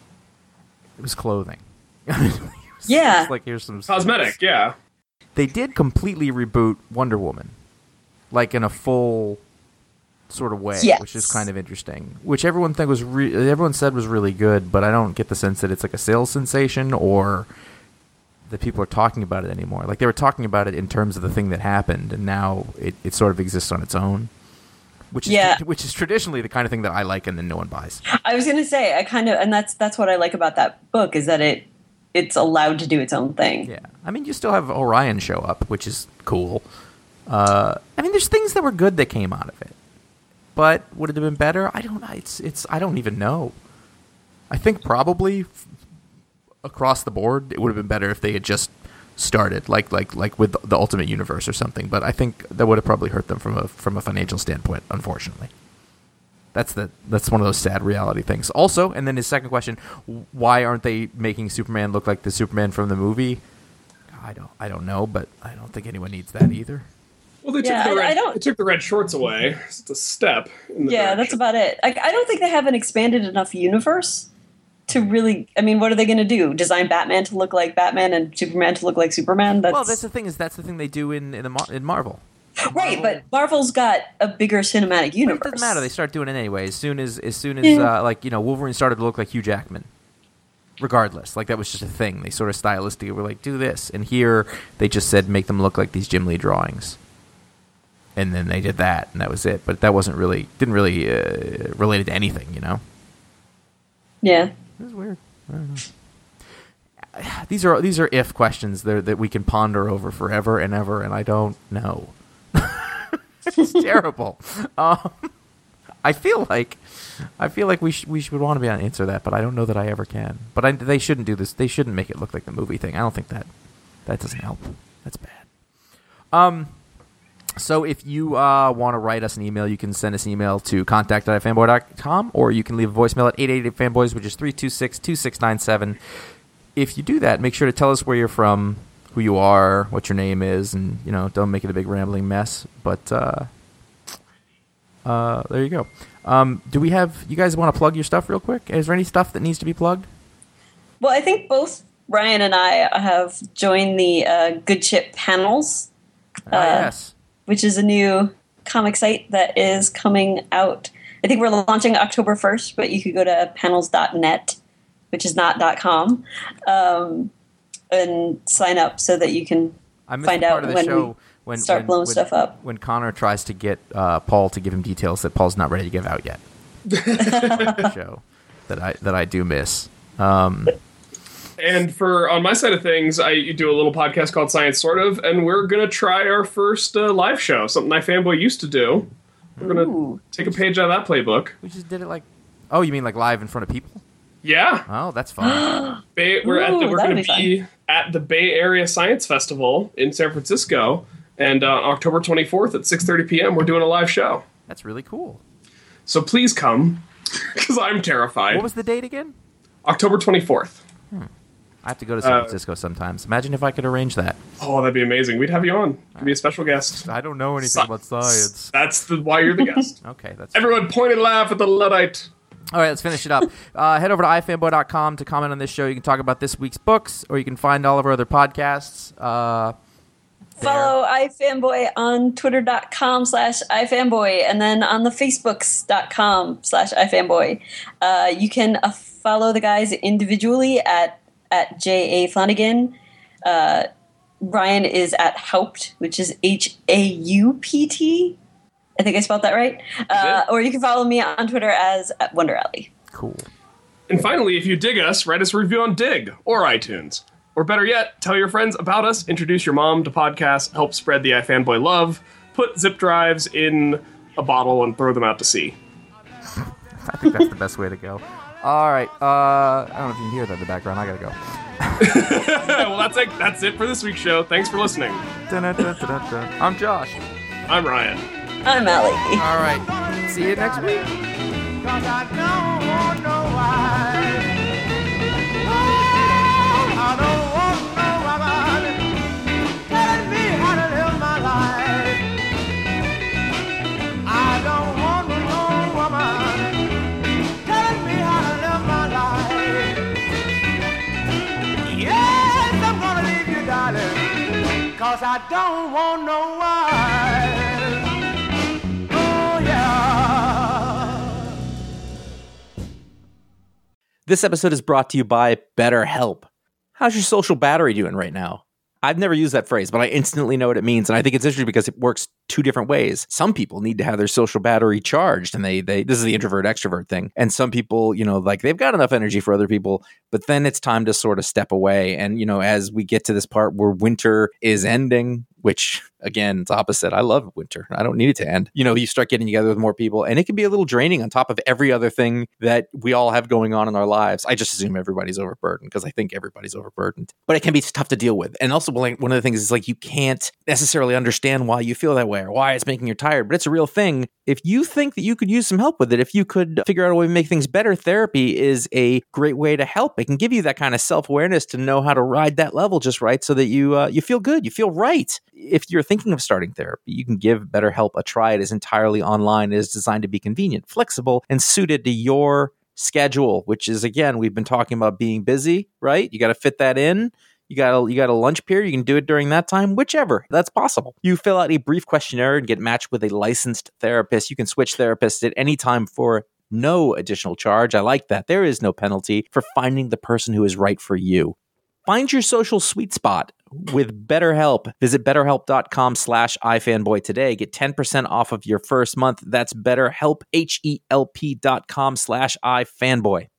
[SPEAKER 5] It was clothing. It's like, here's some...
[SPEAKER 4] Cosmetic, yeah.
[SPEAKER 5] They did completely reboot Wonder Woman, like in a full sort of way, which is kind of interesting. Which everyone said was really good, but I don't get the sense that it's like a sales sensation or that people are talking about it anymore. Like they were talking about it in terms of the thing that happened, and now it sort of exists on its own. Which is traditionally the kind of thing that I like, and then no one buys. I
[SPEAKER 2] was going to say, and that's what I like about that book, is that it's allowed to do its own thing.
[SPEAKER 5] Yeah, I mean, you still have Orion show up, which is cool. There's things that were good that came out of it, but would it have been better? I don't know. I don't even know. I think probably across the board, it would have been better if they had just started like with the Ultimate Universe or something. But I think that would have probably hurt them from a financial standpoint. Unfortunately, that's one of those sad reality things. Also, and then his second question: why aren't they making Superman look like the Superman from the movie? I don't know, but I don't think anyone needs that either.
[SPEAKER 4] Well, they took the red shorts away. It's a step.
[SPEAKER 2] That's about it. I don't think they have an expanded enough universe to really, what are they going to do? Design Batman to look like Batman and Superman to look like Superman?
[SPEAKER 5] That's the thing they do in Marvel.
[SPEAKER 2] Right, but Marvel's got a bigger cinematic universe.
[SPEAKER 5] It doesn't matter. They start doing it anyway. As soon as Wolverine started to look like Hugh Jackman. Regardless, like that was just a thing. They sort of stylistically were like, do this, and here they just said make them look like these Jim Lee drawings. And then they did that, and that was it. But that didn't really relate it to anything,
[SPEAKER 2] Yeah.
[SPEAKER 5] It was weird. I don't know. These are if questions that we can ponder over forever and ever, and I don't know. It's terrible. I feel like we should want to be able to answer that, but I don't know that I ever can. But they shouldn't do this. They shouldn't make it look like the movie thing. I don't think that doesn't help. That's bad. So if you want to write us an email, you can send us an email to contact@fanboy.com, or you can leave a voicemail at 888-FANBOYS, which is 326-2697. If you do that, make sure to tell us where you're from, who you are, what your name is, and don't make it a big rambling mess. But there you go. Do we have? You guys want to plug your stuff real quick? Is there any stuff that needs to be plugged?
[SPEAKER 2] Well, I think both Ryan and I have joined the Good Chip Panels.
[SPEAKER 5] Yes.
[SPEAKER 2] Which is a new comic site that is coming out. I think we're launching October 1st, but you could go to panels.net, which is not .com, and sign up so that you can find out when we start blowing stuff up.
[SPEAKER 5] When Connor tries to get Paul to give him details that Paul's not ready to give out yet. Show that I do miss.
[SPEAKER 4] And on my side of things, I do a little podcast called Science Sort Of, and we're going to try our first live show, something iFanboy used to do. We're going to take a page out of that playbook.
[SPEAKER 5] We just did it oh, you mean like live in front of people?
[SPEAKER 4] Yeah.
[SPEAKER 5] Oh, that's fun.
[SPEAKER 4] We're going to be at the Bay Area Science Festival in San Francisco, and on October 24th at 6:30 p.m., we're doing a live show.
[SPEAKER 5] That's really cool.
[SPEAKER 4] So please come, because I'm terrified.
[SPEAKER 5] What was the date again?
[SPEAKER 4] October 24th.
[SPEAKER 5] I have to go to San Francisco sometimes. Imagine if I could arrange that.
[SPEAKER 4] Oh, that'd be amazing. We'd have you on. You'd be a special guest.
[SPEAKER 5] I don't know anything about science.
[SPEAKER 4] That's why you're the guest.
[SPEAKER 5] Okay, that's
[SPEAKER 4] Everyone point and laugh at the Luddite.
[SPEAKER 5] All right, let's finish it up. Head over to ifanboy.com to comment on this show. You can talk about this week's books, or you can find all of our other podcasts.
[SPEAKER 2] Follow iFanboy on twitter.com/ifanboy and then on the facebooks.com/ifanboy. You can follow the guys individually at J.A. Flanagan. Ryan is at Haupt, which is HAUPT. I think I spelled that right. Or you can follow me on Twitter as at Wonder Alley.
[SPEAKER 5] Cool.
[SPEAKER 4] And finally, if you dig us, write us a review on Dig or iTunes. Or better yet, tell your friends about us, introduce your mom to podcasts, help spread the iFanboy love, put zip drives in a bottle and throw them out to sea.
[SPEAKER 5] I think that's the best way to go. All right. I don't know if you can hear that in the background. I got to go.
[SPEAKER 4] Well, that's it for this week's show. Thanks for listening.
[SPEAKER 5] I'm Josh.
[SPEAKER 4] I'm Ryan.
[SPEAKER 2] I'm Allie.
[SPEAKER 5] All right. See you next week.
[SPEAKER 3] 'Cause I don't want no wife. I don't want no woman telling me how to live my life. I don't want no woman telling me how to live my life. Yes, I'm gonna leave you, darling, 'cause I don't want no wife. Oh, yeah.
[SPEAKER 6] This episode is brought to you by BetterHelp. How's your social battery doing right now? I've never used that phrase, but I instantly know what it means. And I think it's interesting because it works two different ways. Some people need to have their social battery charged, and they this is the introvert extrovert thing. And some people, like they've got enough energy for other people, but then it's time to sort of step away. And, as we get to this part where winter is ending, which again, it's opposite. I love winter. I don't need it to end. You start getting together with more people, and it can be a little draining on top of every other thing that we all have going on in our lives. I just assume everybody's overburdened because I think everybody's overburdened, but it can be tough to deal with. And also, one of the things is like you can't necessarily understand why you feel that way or why it's making you tired, but it's a real thing. If you think that you could use some help with it, if you could figure out a way to make things better, therapy is a great way to help. It can give you that kind of self-awareness to know how to ride that level just right so that you feel good, you feel right. If you're thinking of starting therapy, you can give BetterHelp a try. It is entirely online. It is designed to be convenient, flexible, and suited to your schedule, which is, again, we've been talking about being busy, right? You got to fit that in. You got a lunch period. You can do it during that time, whichever. That's possible. You fill out a brief questionnaire and get matched with a licensed therapist. You can switch therapists at any time for no additional charge. I like that. There is no penalty for finding the person who is right for you. Find your social sweet spot with BetterHelp. Visit BetterHelp.com/iFanboy today. Get 10% off of your first month. That's BetterHelp, HELP.com/iFanboy.